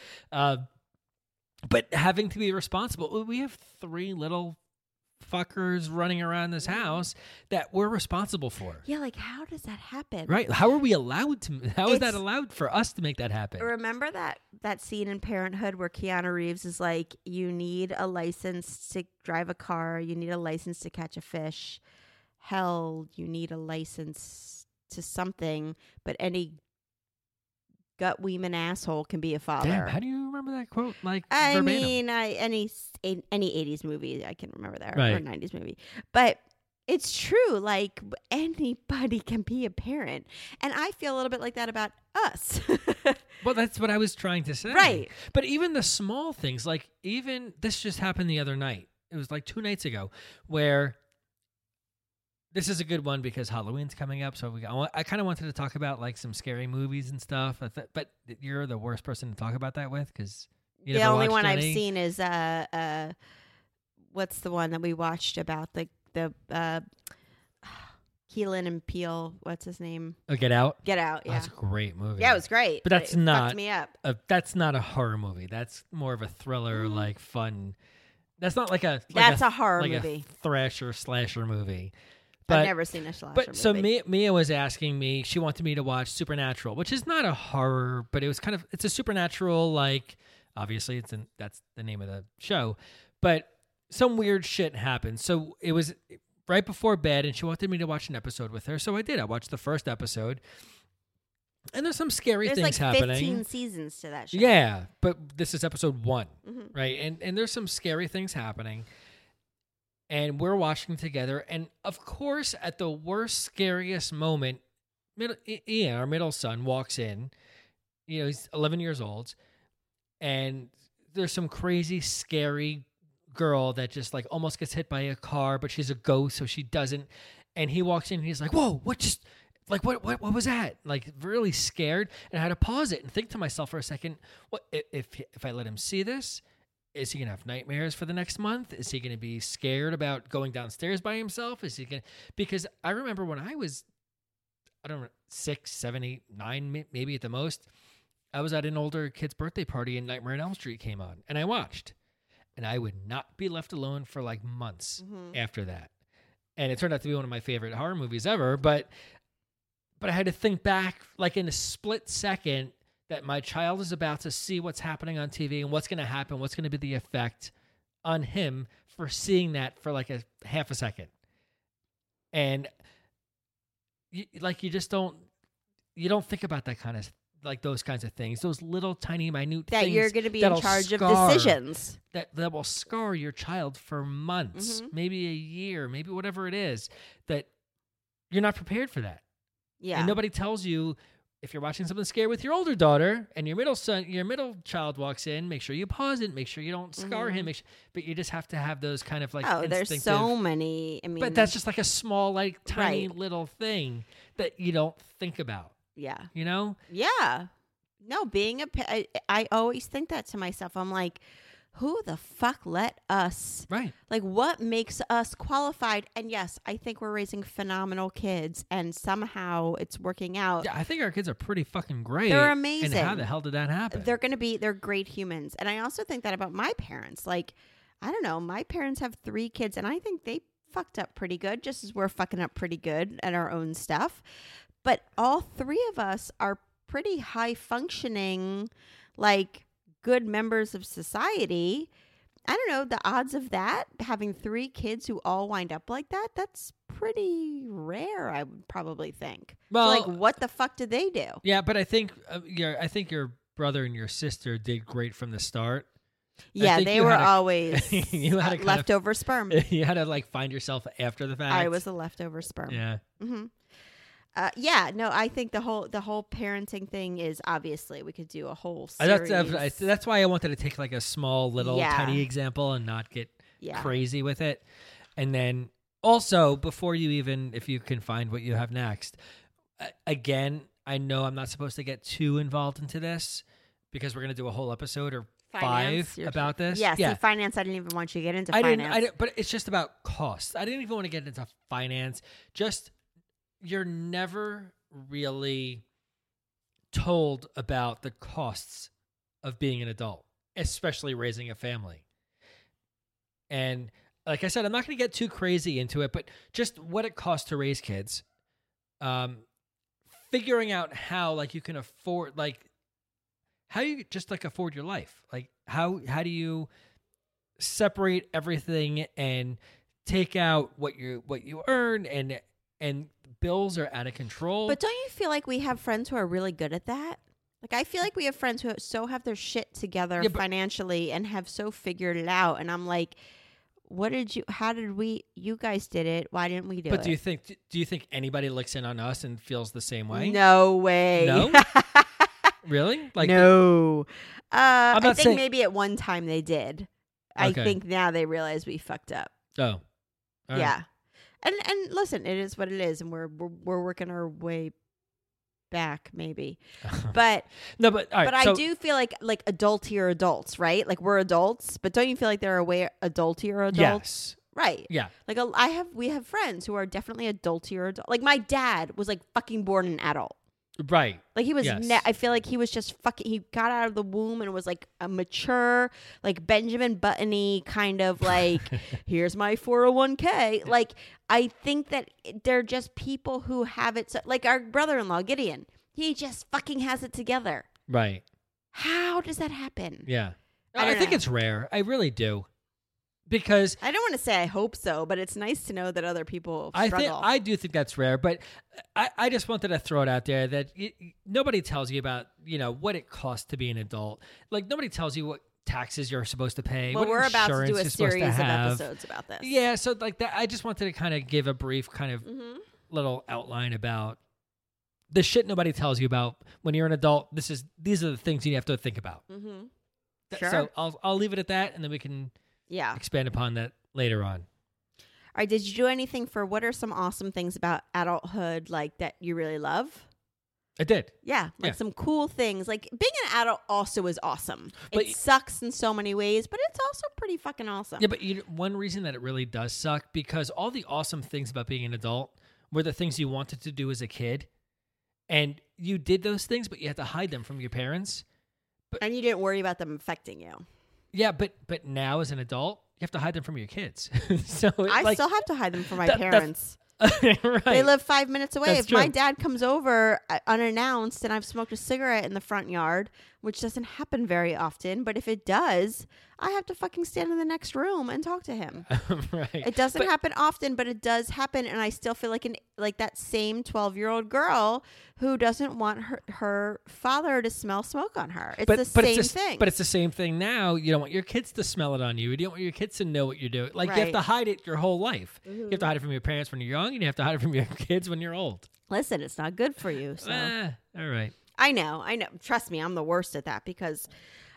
But having to be responsible. We have 3 little fuckers running around this house that we're responsible for. Yeah, like how does that happen? Right. How are we allowed to? How is that allowed for us to make that happen? Remember that scene in Parenthood where Keanu Reeves is like, you need a license to drive a car, you need a license to catch a fish. Hell, you need a license to something, but any gut weeman asshole can be a father. Damn, how do you remember that quote? Like, I verbatim? mean, any 80s movie I can remember that, right. Or 90s movie. But it's true. Like, anybody can be a parent. And I feel a little bit like that about us. Well, that's what I was trying to say. Right. But even the small things, like even this just happened the other night. It was like 2 nights ago where this is a good one because Halloween's coming up. So I kind of wanted to talk about like some scary movies and stuff. But you're the worst person to talk about that with because the only one I've seen is what's the one that we watched about the Keelan and Peele? What's his name? Oh, Get Out. Get Out. Yeah, that's a great movie. Yeah, it was great. But that's not fucked me up. That's not a horror movie. That's more of a thriller, like fun. That's not like a. That's a horror like movie. A thrasher slasher movie. But, I've never seen a slasher movie. So Mia was asking me, she wanted me to watch Supernatural, which is not a horror, but it's a supernatural, like, obviously that's the name of the show, but some weird shit happened. So it was right before bed and she wanted me to watch an episode with her. So I did. I watched the first episode and there's some scary things happening. There's like 15 seasons to that show. Yeah, but this is episode 1, right? And there's some scary things happening. And we're watching together. And of course, at the worst, scariest moment, Ian, our middle son, walks in. He's 11 years old. And there's some crazy, scary girl that just like almost gets hit by a car, but she's a ghost, so she doesn't. And he walks in and he's like, whoa, what just, like, what was that? Like, really scared. And I had to pause it and think to myself for a second, what if I let him see this? Is he going to have nightmares for the next month? Is he going to be scared about going downstairs by himself? Because I remember when I was, 6, 7, 8, 9, maybe at the most, I was at an older kid's birthday party and Nightmare on Elm Street came on and I watched and I would not be left alone for like months after that. And it turned out to be one of my favorite horror movies ever, but I had to think back like in a split second that my child is about to see what's happening on TV and what's going to happen, what's going to be the effect on him for seeing that for like a half a second. And you don't think about that kind of, like those kinds of things, those little tiny minute that things you're going to be in charge of decisions that will scar your child for months, maybe a year, maybe whatever it is, that you're not prepared for that. Yeah. And nobody tells you, if you're watching something scary with your older daughter and your middle child walks in, make sure you pause it, make sure you don't scar him. But you just have to have those kind of like there's so many. I mean, but that's just like a small, like tiny little thing that you don't think about. Yeah. Yeah. No, I always think that to myself. I'm like, who the fuck let us? Right. Like, what makes us qualified? And yes, I think we're raising phenomenal kids, and somehow it's working out. Yeah, I think our kids are pretty fucking great. They're amazing. And how the hell did that happen? They're great humans. And I also think that about my parents. Like, I don't know, my parents have 3 kids, and I think they fucked up pretty good, just as we're fucking up pretty good at our own stuff. But all 3 of us are pretty high functioning, like, good members of society. I don't know, the odds of that, having 3 kids who all wind up like that, that's pretty rare, I would probably think. Well, so, like, what the fuck did they do? Yeah, but I think your brother and your sister did great from the start. Yeah, they were always leftover sperm. You had to like find yourself after the fact. I was a leftover sperm. Yeah. Mm-hmm. I think the whole parenting thing is obviously we could do a whole series. That's why I wanted to take like a small little tiny example and not get crazy with it. And then also before you even, if you can find what you have next, again, I know I'm not supposed to get too involved into this because we're going to do a whole episode or finance, 5 about this. Yeah, see, finance, I didn't even want you to get into finance. But it's just about costs. I didn't even want to get into finance. Just, you're never really told about the costs of being an adult, especially raising a family. And like I said, I'm not going to get too crazy into it, but just what it costs to raise kids, figuring out how like you can afford, like how you just like afford your life. Like how do you separate everything and take out what you earn, and bills are out of control. But don't you feel like we have friends who are really good at that? Like, I feel like we have friends who have their shit together financially and have so figured it out. And I'm like, you guys did it. Why didn't we do it? But do you think anybody looks in on us and feels the same way? No way. No? Really? Like no. I think maybe at one time they did. Okay. I think now they realize we fucked up. Oh. All yeah. Right. And listen, it is what it is, and we're working our way back, maybe. But no, but all right, but I do feel like adultier adults, right? Like we're adults, but don't you feel like there are way adultier adults? Yes. Right. Yeah. Like we have friends who are definitely adultier adults. Like my dad was like fucking born an adult. Right. Like he was, yes. I feel like he was just fucking, he got out of the womb and was like a mature, like Benjamin Button-y kind of like, here's my 401k. Like, I think that they're just people who have it. So, like our brother-in-law, Gideon, he just fucking has it together. Right. How does that happen? Yeah. I think it's rare. I really do. Because I don't want to say I hope so, but it's nice to know that other people struggle. I do think that's rare, but I just wanted to throw it out there that nobody tells you about, what it costs to be an adult. Like nobody tells you what taxes you're supposed to pay. Well, what we're about to do a series of have. episodes about this. Yeah, so like that, I just wanted to kind of give a brief kind of little outline about the shit nobody tells you about when you're an adult. These are the things you have to think about. Mm-hmm. Sure. So I'll leave it at that, and then we can expand upon that later on. All right. Did you do anything for what are some awesome things about adulthood like that you really love? I did. Yeah. Some cool things. Like being an adult also is awesome. But it sucks in so many ways, but it's also pretty fucking awesome. Yeah, but one reason that it really does suck, because all the awesome things about being an adult were the things you wanted to do as a kid. And you did those things, but you had to hide them from your parents. And you didn't worry about them affecting you. Yeah, but now as an adult, you have to hide them from your kids. So I still have to hide them from my parents. Right. They live 5 minutes away. That's if true. my dad comes over unannounced and I've smoked a cigarette in the front yard, which doesn't happen very often, but if it does, I have to fucking stand in the next room and talk to him. Right. It doesn't happen often, but it does happen, and I still feel like that same 12-year-old girl who doesn't want her father to smell smoke on her. It's the same thing. But it's the same thing now. You don't want your kids to smell it on you. You don't want your kids to know what you're doing. Like, right. You have to hide it your whole life. Mm-hmm. You have to hide it from your parents when you're young, and you have to hide it from your kids when you're old. Listen, it's not good for you. So. All right. I know. Trust me, I'm the worst at that because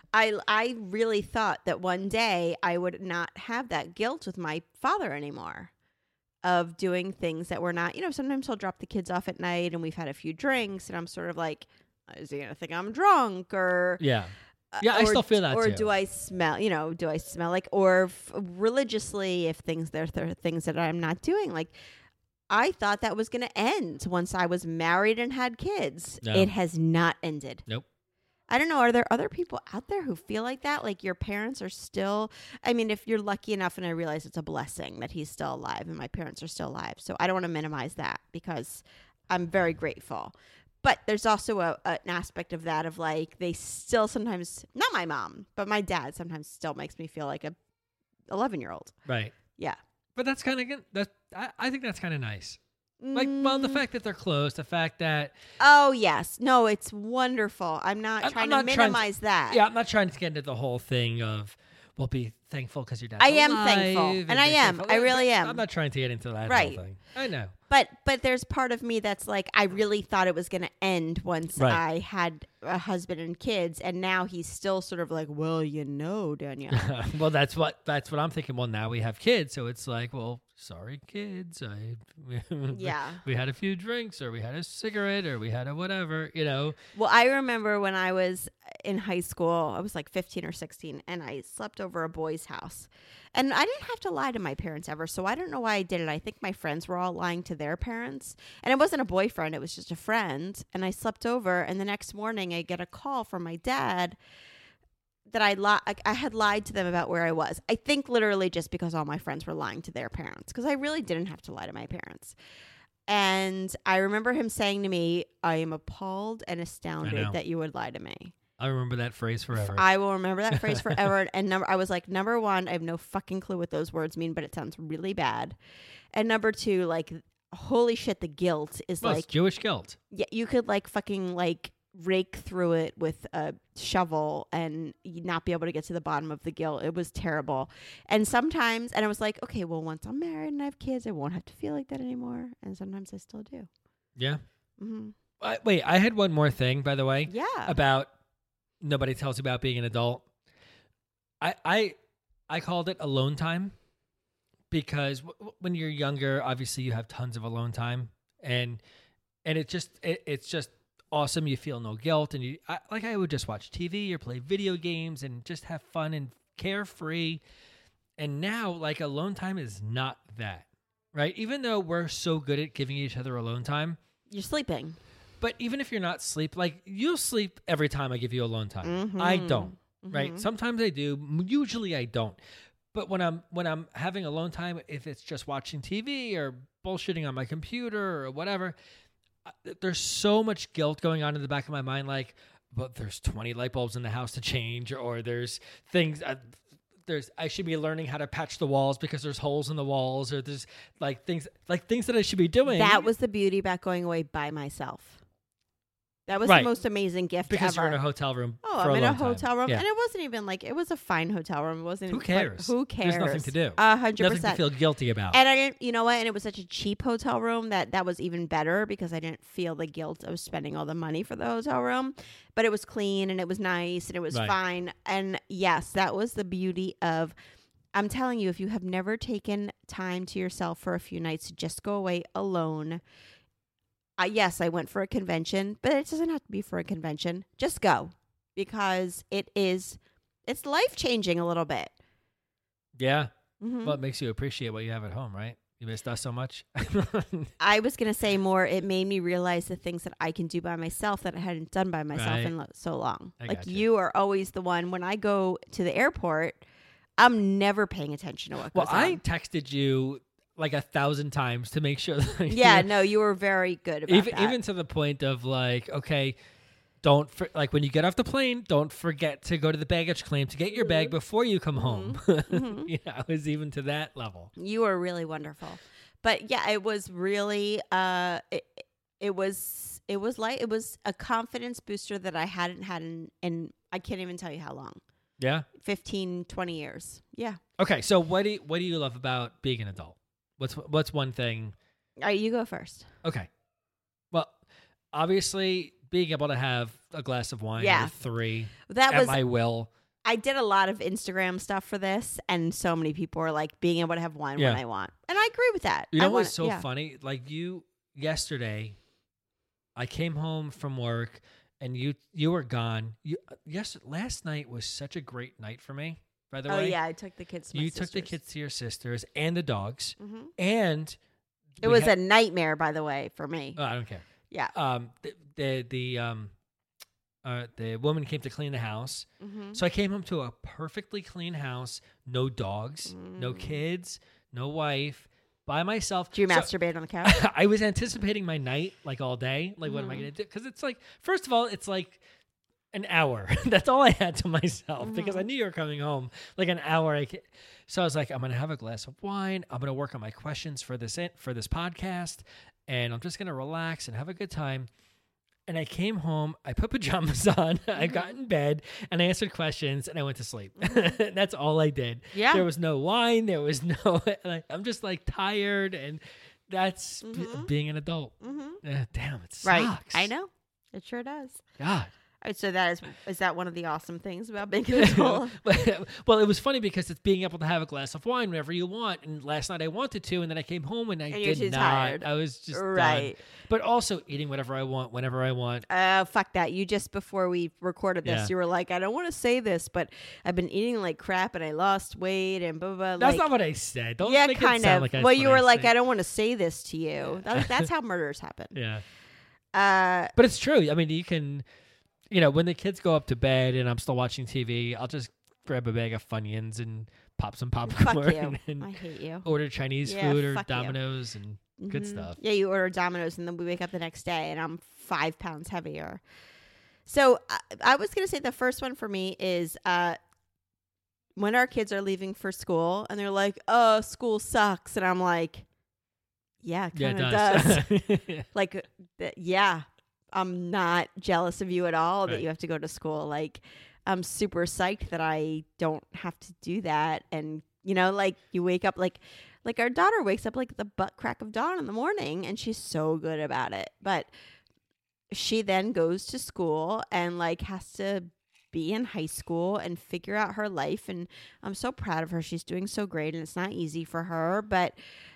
I really thought that one day I would not have that guilt with my father anymore of doing things that were not, sometimes he'll drop the kids off at night and we've had a few drinks and I'm sort of like, is he going to think I'm drunk or... Yeah. Yeah, I still feel that or too. Or do I smell like, or religiously if there are things that I'm not doing, like... I thought that was going to end once I was married and had kids. No. It has not ended. Nope. I don't know. Are there other people out there who feel like that? Like your parents are still, I mean, if you're lucky enough, and I realize it's a blessing that he's still alive and my parents are still alive. So I don't want to minimize that because I'm very grateful. But there's also an aspect of that of like, they still sometimes, not my mom, but my dad sometimes still makes me feel like a 11-year-old. Right. Yeah. But that's kind of good. I think that's kind of nice. Like, well, the fact that they're close, the fact that... Oh, yes. No, it's wonderful. I'm not trying to minimize that. Yeah, I'm not trying to get into the whole thing of, well, be thankful because your dad's alive. I am thankful. And I am. I really am. I'm not trying to get into that whole thing. I know. But there's part of me that's like, I really thought it was going to end once I had a husband and kids, and now he's still sort of like, well, Danielle. Well, that's what I'm thinking. Well, now we have kids, so it's like, well, sorry, kids. We had a few drinks, or we had a cigarette, or we had a whatever, Well, I remember when I was in high school, I was like 15 or 16, and I slept over a boy's house. And I didn't have to lie to my parents ever, so I don't know why I did it. I think my friends were all lying to their parents. And it wasn't a boyfriend, it was just a friend. And I slept over, and the next morning I get a call from my dad that I had lied to them about where I was. I think literally just because all my friends were lying to their parents, because I really didn't have to lie to my parents. And I remember him saying to me, I am appalled and astounded that you would lie to me. I remember that phrase forever. I will remember that phrase forever. And I was like, number one, I have no fucking clue what those words mean, but it sounds really bad. And number two, like, holy shit, the guilt is it's Jewish guilt. Yeah, you could like fucking like rake through it with a shovel and not be able to get to the bottom of the guilt. It was terrible. And sometimes, and I was like, okay, well, once I'm married and I have kids, I won't have to feel like that anymore. And sometimes I still do. Yeah. Mm-hmm. Wait, I had one more thing, by the way. Yeah. About nobody tells you about being an adult. I called it alone time because when you're younger, obviously you have tons of alone time, and it's just awesome. You feel no guilt, and I would just watch TV or play video games and just have fun and carefree. And now, like, alone time is not that, right? Even though we're so good at giving each other alone time, you're sleeping. But even if you're not sleep, like, you'll sleep every time I give you alone time. Mm-hmm. I don't, right? Sometimes I do. Usually I don't. But when I'm having alone time, if it's just watching TV or bullshitting on my computer or whatever, there's so much guilt going on in the back of my mind, like, but there's 20 light bulbs in the house to change, or there's things... I should be learning how to patch the walls because there's holes in the walls, or there's things that I should be doing. That was the beauty about going away by myself. That was the most amazing gift because ever. You're in a hotel room. Oh, I'm in a hotel room. Yeah. And it wasn't even like, it was a fine hotel room. It wasn't. Who cares? Who cares? There's nothing to do. 100%. Nothing to feel guilty about. And I didn't, you know what? And it was such a cheap hotel room that was even better because I didn't feel the guilt of spending all the money for the hotel room. But it was clean and it was nice and it was fine. And yes, that was the beauty of, I'm telling you, if you have never taken time to yourself for a few nights, just go away alone. Yes, I went for a convention, but it doesn't have to be for a convention. Just go, because it's life-changing a little bit. Yeah. Mm-hmm. Well, it makes you appreciate what you have at home, right? You missed us so much. I was going to say more. It made me realize the things that I can do by myself that I hadn't done by myself in so long. You are always the one. When I go to the airport, I'm never paying attention to what goes on. Well, I texted you like 1,000 times to make sure that you were very good about that. Even to the point of like, okay, when you get off the plane, don't forget to go to the baggage claim to get your bag before you come home. Mm-hmm. Yeah, I was even to that level. You were really wonderful. But yeah, it was really it was a confidence booster that I hadn't had in I can't even tell you how long. Yeah. 15, 20 years. Yeah. Okay, so what do you love about being an adult? What's one thing? All right, you go first. Okay. Well, obviously, being able to have a glass of wine or 3 at my will. I did a lot of Instagram stuff for this, and so many people are like, being able to have wine when I want. And I agree with that. You know what's so funny? Like, yesterday, I came home from work, and you were gone. Last night was such a great night for me. By the way, oh yeah, I took the kids to my sisters. You took the kids to your sisters and the dogs, and it was a nightmare. By the way, for me. Oh, I don't care. Yeah. The woman came to clean the house, so I came home to a perfectly clean house, no dogs, no kids, no wife, by myself. Do you masturbate on the couch? I was anticipating my night like all day. Like, what am I going to do? Because it's like, first of all, it's like an hour. That's all I had to myself because I knew you were coming home. Like an hour. So I was like, I'm going to have a glass of wine. I'm going to work on my questions for this podcast. And I'm just going to relax and have a good time. And I came home, I put pajamas on, I got in bed, and I answered questions, and I went to sleep. That's all I did. Yeah. There was no wine. There was no, I'm just like tired. And That's being an adult. Damn, it sucks. Right. I know. It sure does. God. All right, so is that one of the awesome things about being an adult? Well, it was funny because it's being able to have a glass of wine whenever you want. And last night I wanted to, and then I came home and I did not. Tired. I was just right. done. But also eating whatever I want, whenever I want. Fuck that. You just, before we recorded this, you were like, I don't want to say this, but I've been eating like crap and I lost weight and blah, blah, blah. That's not what I said. Don't make kind it sound of. like I Well, you were like, I don't want to say this to you. That's how murders happen. Yeah. But it's true. I mean, you can... when the kids go up to bed and I'm still watching TV, I'll just grab a bag of Funyuns and pop some popcorn. Fuck you. And I hate you. Order Chinese food or Domino's and good stuff. Yeah, you order Domino's and then we wake up the next day and I'm 5 pounds heavier. So I was going to say the first one for me is when our kids are leaving for school and they're like, oh, school sucks. And I'm like, yeah, it kind of does. Like, yeah. I'm not jealous of you at all that you have to go to school. Like, I'm super psyched that I don't have to do that. And, like you wake up, like our daughter wakes up like the butt crack of dawn in the morning and she's so good about it. But she then goes to school and like has to be in high school and figure out her life. And I'm so proud of her. She's doing so great and it's not easy for her, but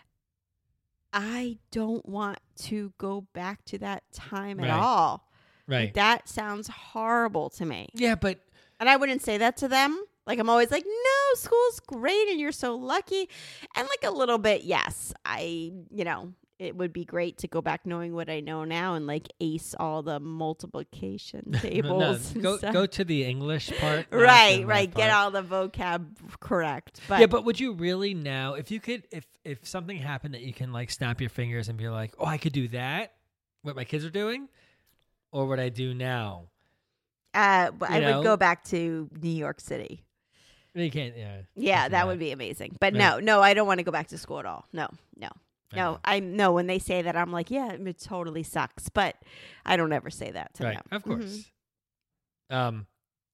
I don't want to go back to that time at all. Right. Like, that sounds horrible to me. Yeah, but... And I wouldn't say that to them. Like, I'm always like, no, school's great and you're so lucky. And like a little bit, yes, it would be great to go back knowing what I know now and like ace all the multiplication tables. Go to the English part. Right. Get all the vocab correct. But yeah, but would you really now, if you could, if something happened that you can like snap your fingers and be like, oh, I could do that, what my kids are doing, or what I do now? I would go back to New York City. You can't, Yeah, that would be amazing. But no, I don't want to go back to school at all. No. I know when they say that, I'm like, yeah, it totally sucks. But I don't ever say that to them. Of course. All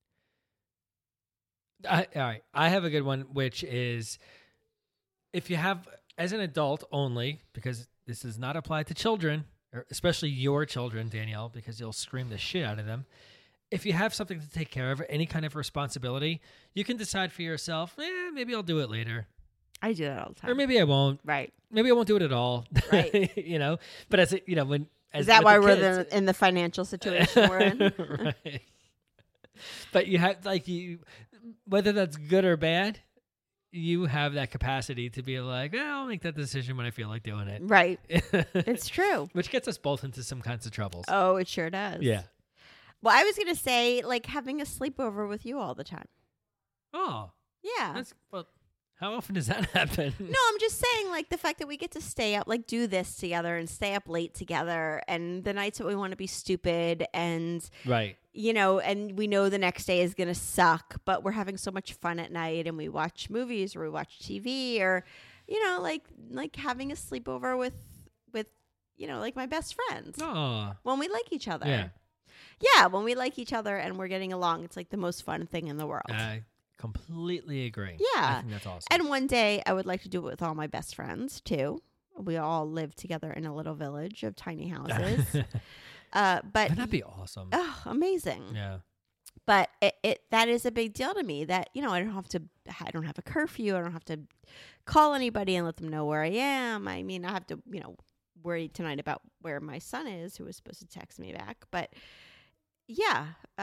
right. I have a good one, which is if you have, as an adult only, because this does not apply to children, or especially your children, Danielle, because you'll scream the shit out of them. If you have something to take care of, any kind of responsibility, you can decide for yourself, maybe I'll do it later. I do that all the time. Or maybe I won't. Right. Maybe I won't do it at all. Right. But as is that why we're in the financial situation we're in? Right. But you have whether that's good or bad, you have that capacity to be like, I'll make that decision when I feel like doing it. Right. It's true. Which gets us both into some kinds of troubles. Oh, it sure does. Yeah. Well, I was going to say, like, having a sleepover with you all the time. Oh. Yeah. How often does that happen? No, I'm just saying, like, the fact that we get to stay up, like, do this together and stay up late together, and the nights that we want to be stupid, and, right. And we know the next day is going to suck, but we're having so much fun at night, and we watch movies, or we watch TV, or, like having a sleepover with, like, my best friends. Oh. When we like each other. Yeah. Yeah, when we like each other and we're getting along, it's, like, the most fun thing in the world. I completely agree. Yeah. I think that's awesome. And one day I would like to do it with all my best friends too. We all live together in a little village of tiny houses. But wouldn't that be awesome? Oh, amazing. Yeah. But that is a big deal to me that, I don't have a curfew. I don't have to call anybody and let them know where I am. I mean, I have to, worry tonight about where my son is, who was supposed to text me back. But yeah,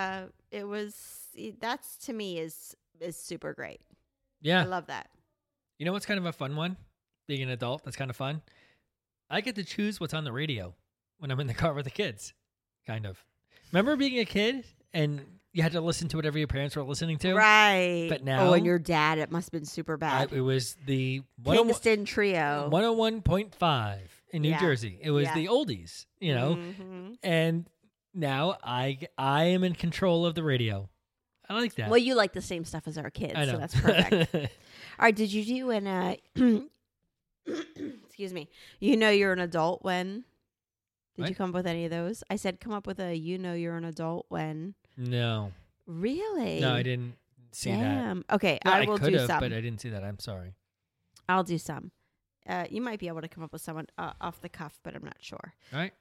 that's to me is super great. Yeah. I love that. You know what's kind of a fun one? Being an adult, that's kind of fun. I get to choose what's on the radio when I'm in the car with the kids. Kind of. Remember being a kid and you had to listen to whatever your parents were listening to? Right. But now... Oh, and your dad, it must have been super bad. It was the... Kingston Trio. 101.5 in New Jersey. It was the oldies, Mm-hmm. And now I am in control of the radio. I like that. Well, you like the same stuff as our kids, I know. So that's perfect. All right, did you do excuse me, you're an adult when? Did you come up with any of those? I said come up with a you're an adult when. No. Really? No, I didn't see that. Okay, Well, I will do some. But I didn't see that. I'm sorry. I'll do some. You might be able to come up with someone off the cuff, but I'm not sure. All right.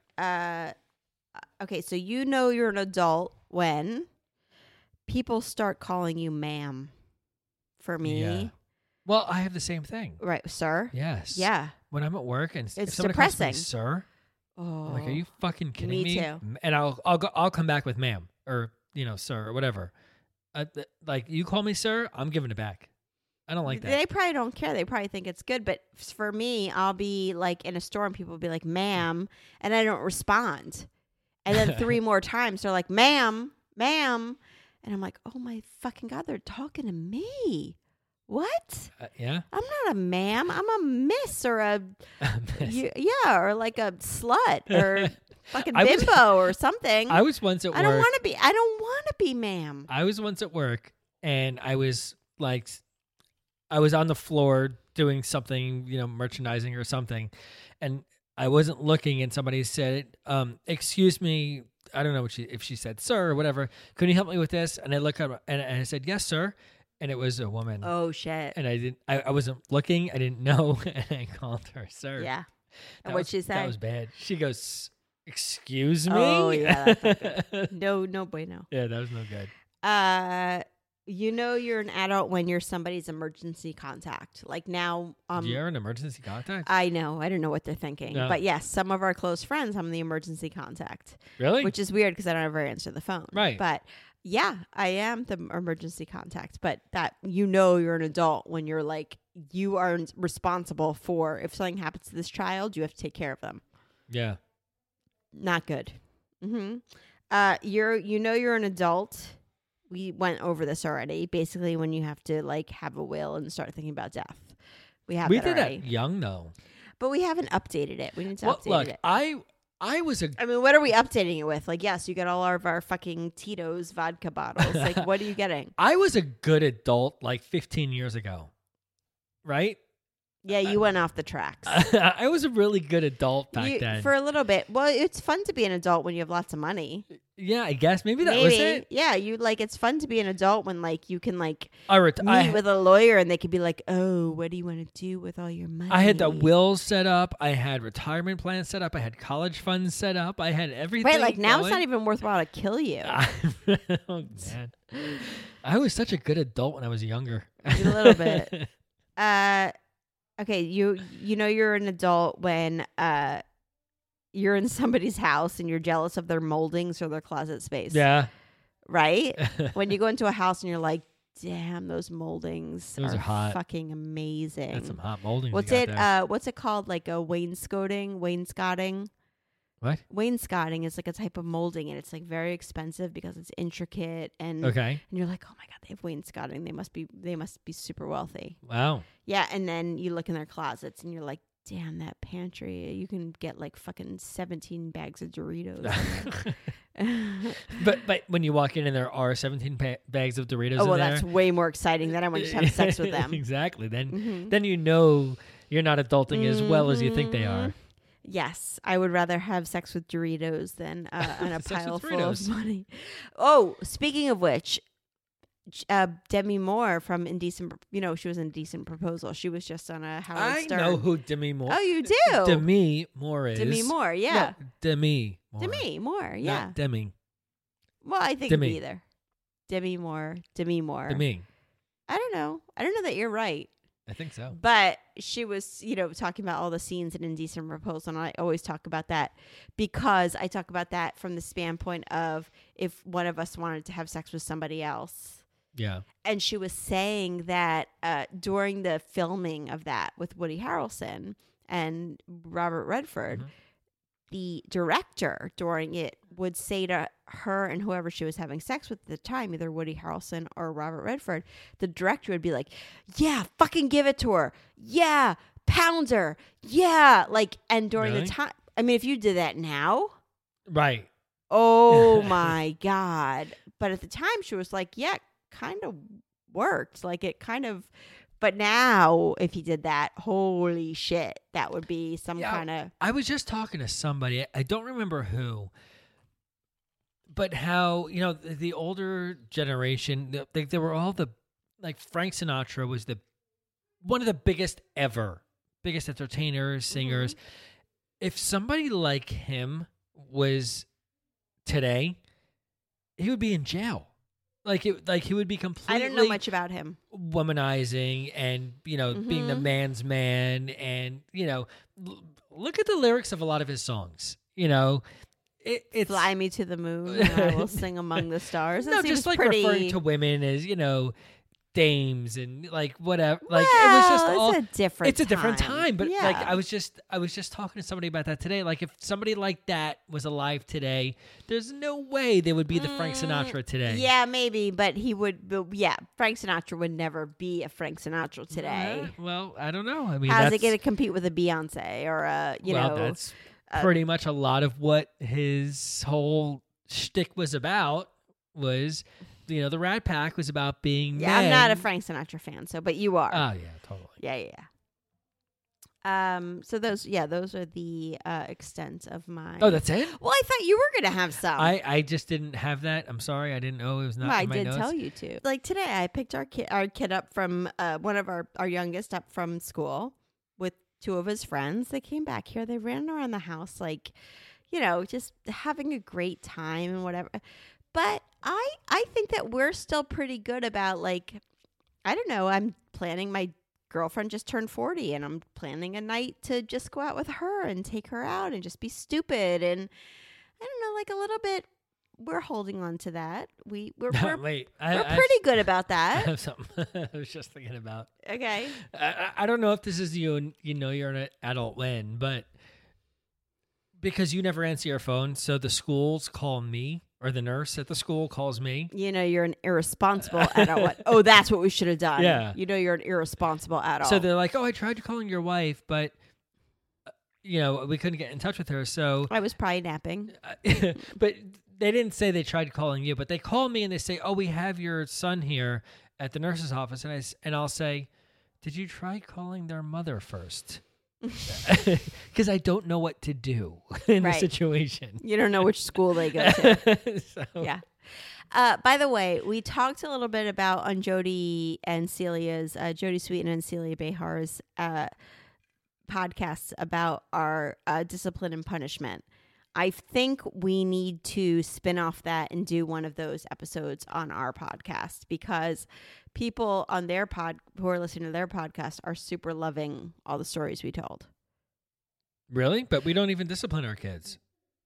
Okay, so you know you're an adult when people start calling you ma'am. For me. Yeah. Well, I have the same thing. Right, sir? Yes. Yeah. When I'm at work and it's if somebody calls me depressing. sir, Oh. I'm like, are you fucking kidding me? Me too. And I'll come back with ma'am or, sir or whatever. Like, you call me sir, I'm giving it back. I don't like that. They probably don't care. They probably think it's good. But for me, I'll be like in a store and people will be like, ma'am, and I don't respond. And then 3 more times they're like, ma'am. And I'm like, oh my fucking God, they're talking to me. What? Yeah? I'm not a ma'am. I'm a miss or a miss. or like a slut or fucking bimbo or something. I was once at work. I don't want to be ma'am. I was once at work and I was like, I was on the floor doing something, merchandising or something, and I wasn't looking, and somebody said, excuse me, I don't know if she said sir or whatever, can you help me with this? And I looked up and I said, yes, sir. And it was a woman. Oh shit. And I wasn't looking, I didn't know, and I called her sir. Yeah. And what'd she say? That was bad. She goes, excuse me? Oh yeah, that's not good. No bueno. Yeah, that was no good. You know you're an adult when you're somebody's emergency contact. Like now, you're an emergency contact? I know. I don't know what they're thinking. No. But yes, some of our close friends, I'm the emergency contact. Really? Which is weird because I don't ever answer the phone. Right. But yeah, I am the emergency contact. But that you're an adult when you're like, you are responsible for if something happens to this child, you have to take care of them. Yeah. Not good. Mm-hmm. You're an adult. We went over this already. Basically, when you have to like have a will and start thinking about death, we did already. that young though, but we haven't updated it. We need to update it. I was a. I mean, what are we updating it with? Like, yes, you get all of our fucking Tito's vodka bottles. Like, what are you getting? I was a good adult like 15 years ago, right? Yeah, you went off the tracks. I was a really good adult back then. For a little bit. Well, it's fun to be an adult when you have lots of money. Yeah, I guess maybe that was it. Yeah, it's fun to be an adult when like you can like meet with a lawyer and they could be like, oh, what do you want to do with all your money? I had the will set up. I had retirement plans set up. I had college funds set up. I had everything. Right, like now going. it's not even worthwhile to kill you. Oh man, I was such a good adult when I was younger. A little bit. Okay, you know you're an adult when you're in somebody's house and you're jealous of their moldings or their closet space. Yeah. Right? When you go into a house and you're like, damn, those moldings are hot. Fucking amazing. That's some hot moldings. What's it called? Like a wainscoting? What? Wainscoting is like a type of molding, and it's like very expensive because it's intricate and okay. And you're like, oh my God, they have wainscoting. They must be super wealthy. Wow. Yeah, and then you look in their closets and you're like, damn, that pantry, you can get like fucking 17 bags of Doritos. but when you walk in and there are 17 bags of Doritos oh, well, in there, that's way more exciting than I want to have sex with them. Exactly. Then you know you're not adulting as well as you think they are. Yes, I would rather have sex with Doritos than on a pile full of money. Oh, speaking of which, Demi Moore from Indecent, she was in Indecent Proposal. She was just on a Howard Stern. I know who Demi Moore. Oh, you do? Demi Moore is. Demi Moore, yeah. No, Demi Moore. Demi Moore, yeah. Not Demi. Well, I think Demi. either. Demi Moore. Demi. I don't know that you're right. I think so. But she was, talking about all the scenes in Indecent Proposal, and I always talk about that because I talk about that from the standpoint of if one of us wanted to have sex with somebody else. Yeah. And she was saying that during the filming of that with Woody Harrelson and Robert Redford, the director during it would say to her and whoever she was having sex with at the time, either Woody Harrelson or Robert Redford, the director would be like, yeah, fucking give it to her. Yeah, pound her. Yeah. Like, and during the time, I mean, if you did that now. Right. Oh my God. But at the time she was like, yeah, kind of worked. Like it kind of, but now if he did that, holy shit, that would be some kind of. I was just talking to somebody, I don't remember who, but how, the older generation, they were all like Frank Sinatra was one of the biggest ever biggest entertainers, singers. If somebody like him was today, he would be in jail. Like he would be completely. I don't know much about him. Womanizing and being the man's man, and look at the lyrics of a lot of his songs. It's Fly Me to the Moon. I will sing among the stars. No, just like pretty... referring to women as dames and like whatever. Like well, it was just all. It's a different time. But like I was just talking to somebody about that today. Like if somebody like that was alive today, there's no way they would be the Frank Sinatra today. Yeah, maybe, but he would. But yeah, Frank Sinatra would never be a Frank Sinatra today. Well, I don't know. I mean, how's it going to compete with a Beyonce or a That's pretty much a lot of what his whole shtick was about. Was the Rat Pack was about being men. I'm not a Frank Sinatra fan, but you are. Oh yeah, totally. Yeah. So those are the extent of my. Oh, that's it? Well, I thought you were gonna have some. I just didn't have that. I'm sorry, I didn't know it was not. Well, in my I did notes. tell you to. Like today, I picked our kid up from one of our youngest up from school with two of his friends. They came back here. They ran around the house like, just having a great time and whatever. But I think that we're still pretty good about, like, I don't know, I'm planning, my girlfriend just turned 40 and I'm planning a night to just go out with her and take her out and just be stupid. And I don't know, like a little bit, we're holding on to that. We're pretty good about that. I have something I was just thinking about. Okay. I don't know if this is you're an adult when, but because you never answer your phone, so the schools call me. Or the nurse at the school calls me. You're an irresponsible adult. Oh, that's what we should have done. Yeah. You're an irresponsible adult. So they're like, oh, I tried calling your wife, but, we couldn't get in touch with her. So I was probably napping. But they didn't say they tried calling you, but they call me and they say, oh, we have your son here at the nurse's office. And I'll say, did you try calling their mother first? Because I don't know what to do in the situation. You don't know which school they go to. Yeah. By the way, we talked a little bit about on Jody and Celia's, Jody Sweeten and Celia Behar's podcasts about our discipline and punishment. I think we need to spin off that and do one of those episodes on our podcast because people on their who are listening to their podcast are super loving all the stories we told. Really? But we don't even discipline our kids.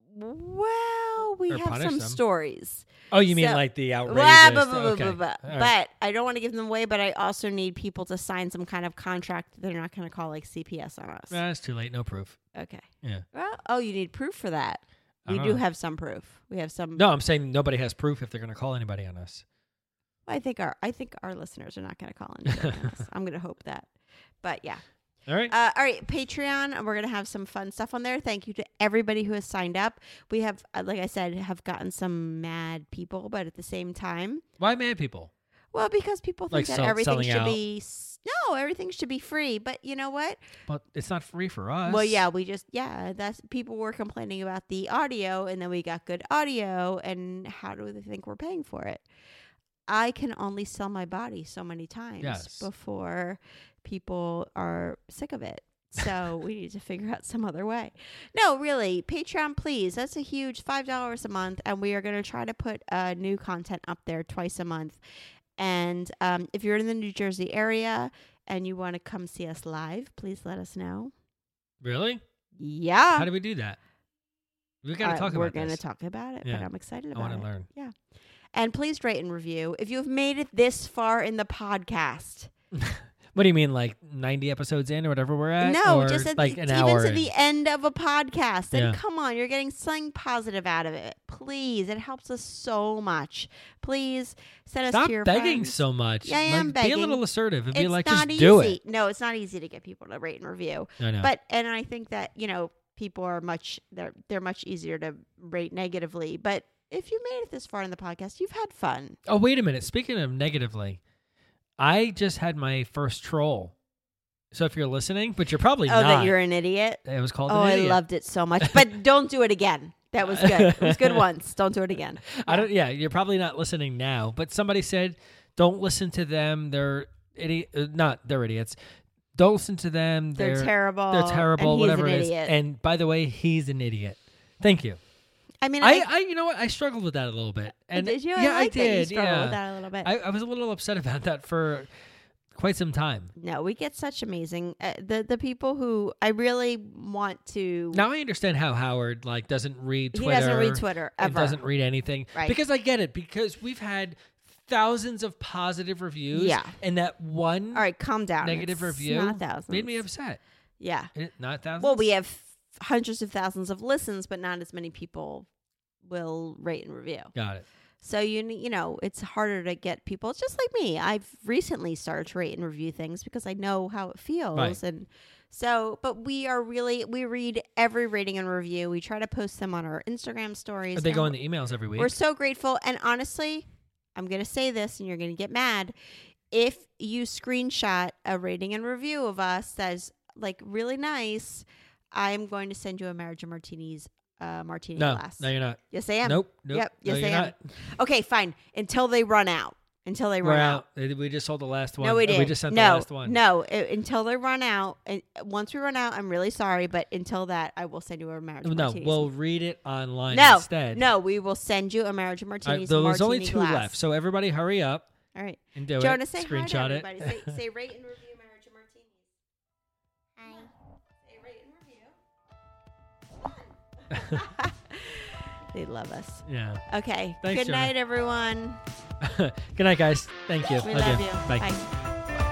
Well, we have some stories. Oh, you mean like the outrageous? Okay. But I don't want to give them away, but I also need people to sign some kind of contract that they're not going to call like CPS on us. It's too late. No proof. Okay. Yeah. Well, you need proof for that. We do have some proof. We have some. No, I'm saying nobody has proof if they're going to call anybody on us. Well, I think our listeners are not going to call anybody on us. I'm going to hope that. But yeah. All right. All right. Patreon. We're going to have some fun stuff on there. Thank you to everybody who has signed up. We have, like I said, have gotten some mad people, but at the same time. Why mad people? Well, because people think that everything should be. No, everything should be free. But you know what? But it's not free for us. Well, yeah, that's people were complaining about the audio, and then we got good audio, and how do they think we're paying for it? I can only sell my body so many times before people are sick of it. So we need to figure out some other way. No, really, Patreon, please. That's a huge $5 a month, and we are going to try to put new content up there twice a month. And if you're in the New Jersey area and you want to come see us live, please let us know. Really? Yeah. How do we do that? We got to talk about it. We're going to talk about it, but I'm excited about it. I want to learn. Yeah. And please rate and review. If you've made it this far in the podcast. What do you mean, like 90 episodes in or whatever we're at? No, or just like an hour even to the end of a podcast. And come on, you're getting something positive out of it. Please, it helps us so much. Please send us to your friends. Stop begging so much. Yeah, I am begging. Be a little assertive and be like, just do it. No, it's not easy to get people to rate and review. I know. And I think that, people are they're much easier to rate negatively. But if you made it this far in the podcast, you've had fun. Oh, wait a minute. Speaking of negatively, I just had my first troll. So if you're listening, but you're probably not. Oh, that you're an idiot? It was called an idiot. I loved it so much. But don't do it again. That was good. It was good once. Don't do it again. You're probably not listening now. But somebody said, don't listen to them. They're idiots. Don't listen to them. They're terrible. They're terrible. And whatever he's an it is. idiot. And by the way, he's an idiot. Thank you. I mean, I you know what? I struggled with that a little bit. And did you? Yeah, I did. That you struggled with that a little bit. I was a little upset about that for quite some time. No, we get such amazing the people who I really want to. Now I understand how Howard doesn't read Twitter. He doesn't read Twitter ever. And doesn't read anything. Right. Because I get it. Because we've had thousands of positive reviews. Yeah. And that one. All right, calm down. Negative review not thousands. made me upset. Yeah. Not thousands. Well, we have hundreds of thousands of listens, but not as many people will rate and review. Got it. So you know, it's harder to get people. It's just like me. I've recently started to rate and review things because I know how it feels. Right. And so, but we read every rating and review. We try to post them on our Instagram stories. But they go in the emails every week. We're so grateful. And honestly, I'm going to say this and you're going to get mad. If you screenshot a rating and review of us that's really nice, I'm going to send you a Marriage and Martinis martini glass. No, you're not. Yes, I am. Nope. Yep. Yes, no, I you're am. Not. Okay, fine. Until they run out. We're out. We just sold the last one. No, we did. We just sent the last one. No, until they run out. And once we run out, I'm really sorry, but until that, I will send you a Marriage and Martinis. No, we'll read it online instead. No, we will send you a Marriage and Martinis. There's only 2 glass. left, so everybody hurry up. All right. And do Jonah, it. Say Screenshot hi to it. everybody. Say rate and review Marriage and Martinis. Hi. Say rate and review. They love us. Yeah. Okay. Thanks, Good night, everyone. Good night, guys. Thank you. We love you. Bye. Bye.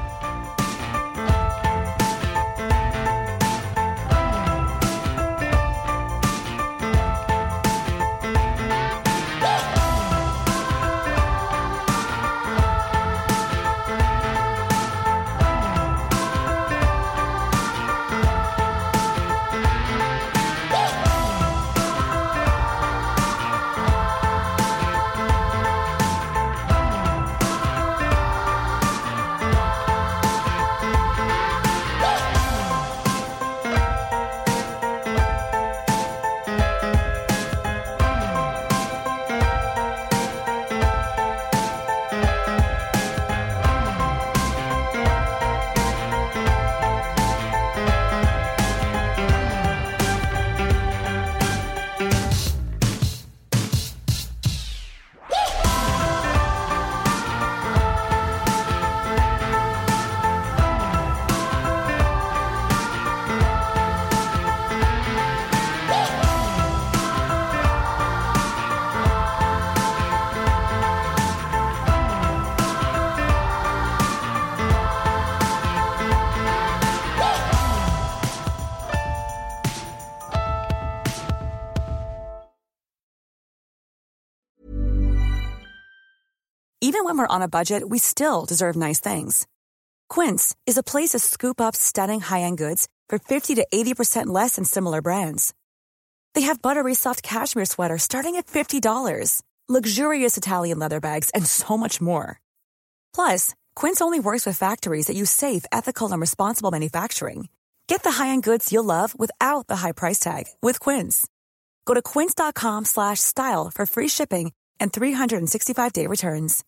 Even when we're on a budget, we still deserve nice things. Quince is a place to scoop up stunning high-end goods for 50 to 80% less than similar brands. They have buttery soft cashmere sweaters starting at $50, luxurious Italian leather bags, and so much more. Plus, Quince only works with factories that use safe, ethical, and responsible manufacturing. Get the high-end goods you'll love without the high price tag with Quince. Go to quince.com/style for free shipping and 365-day returns.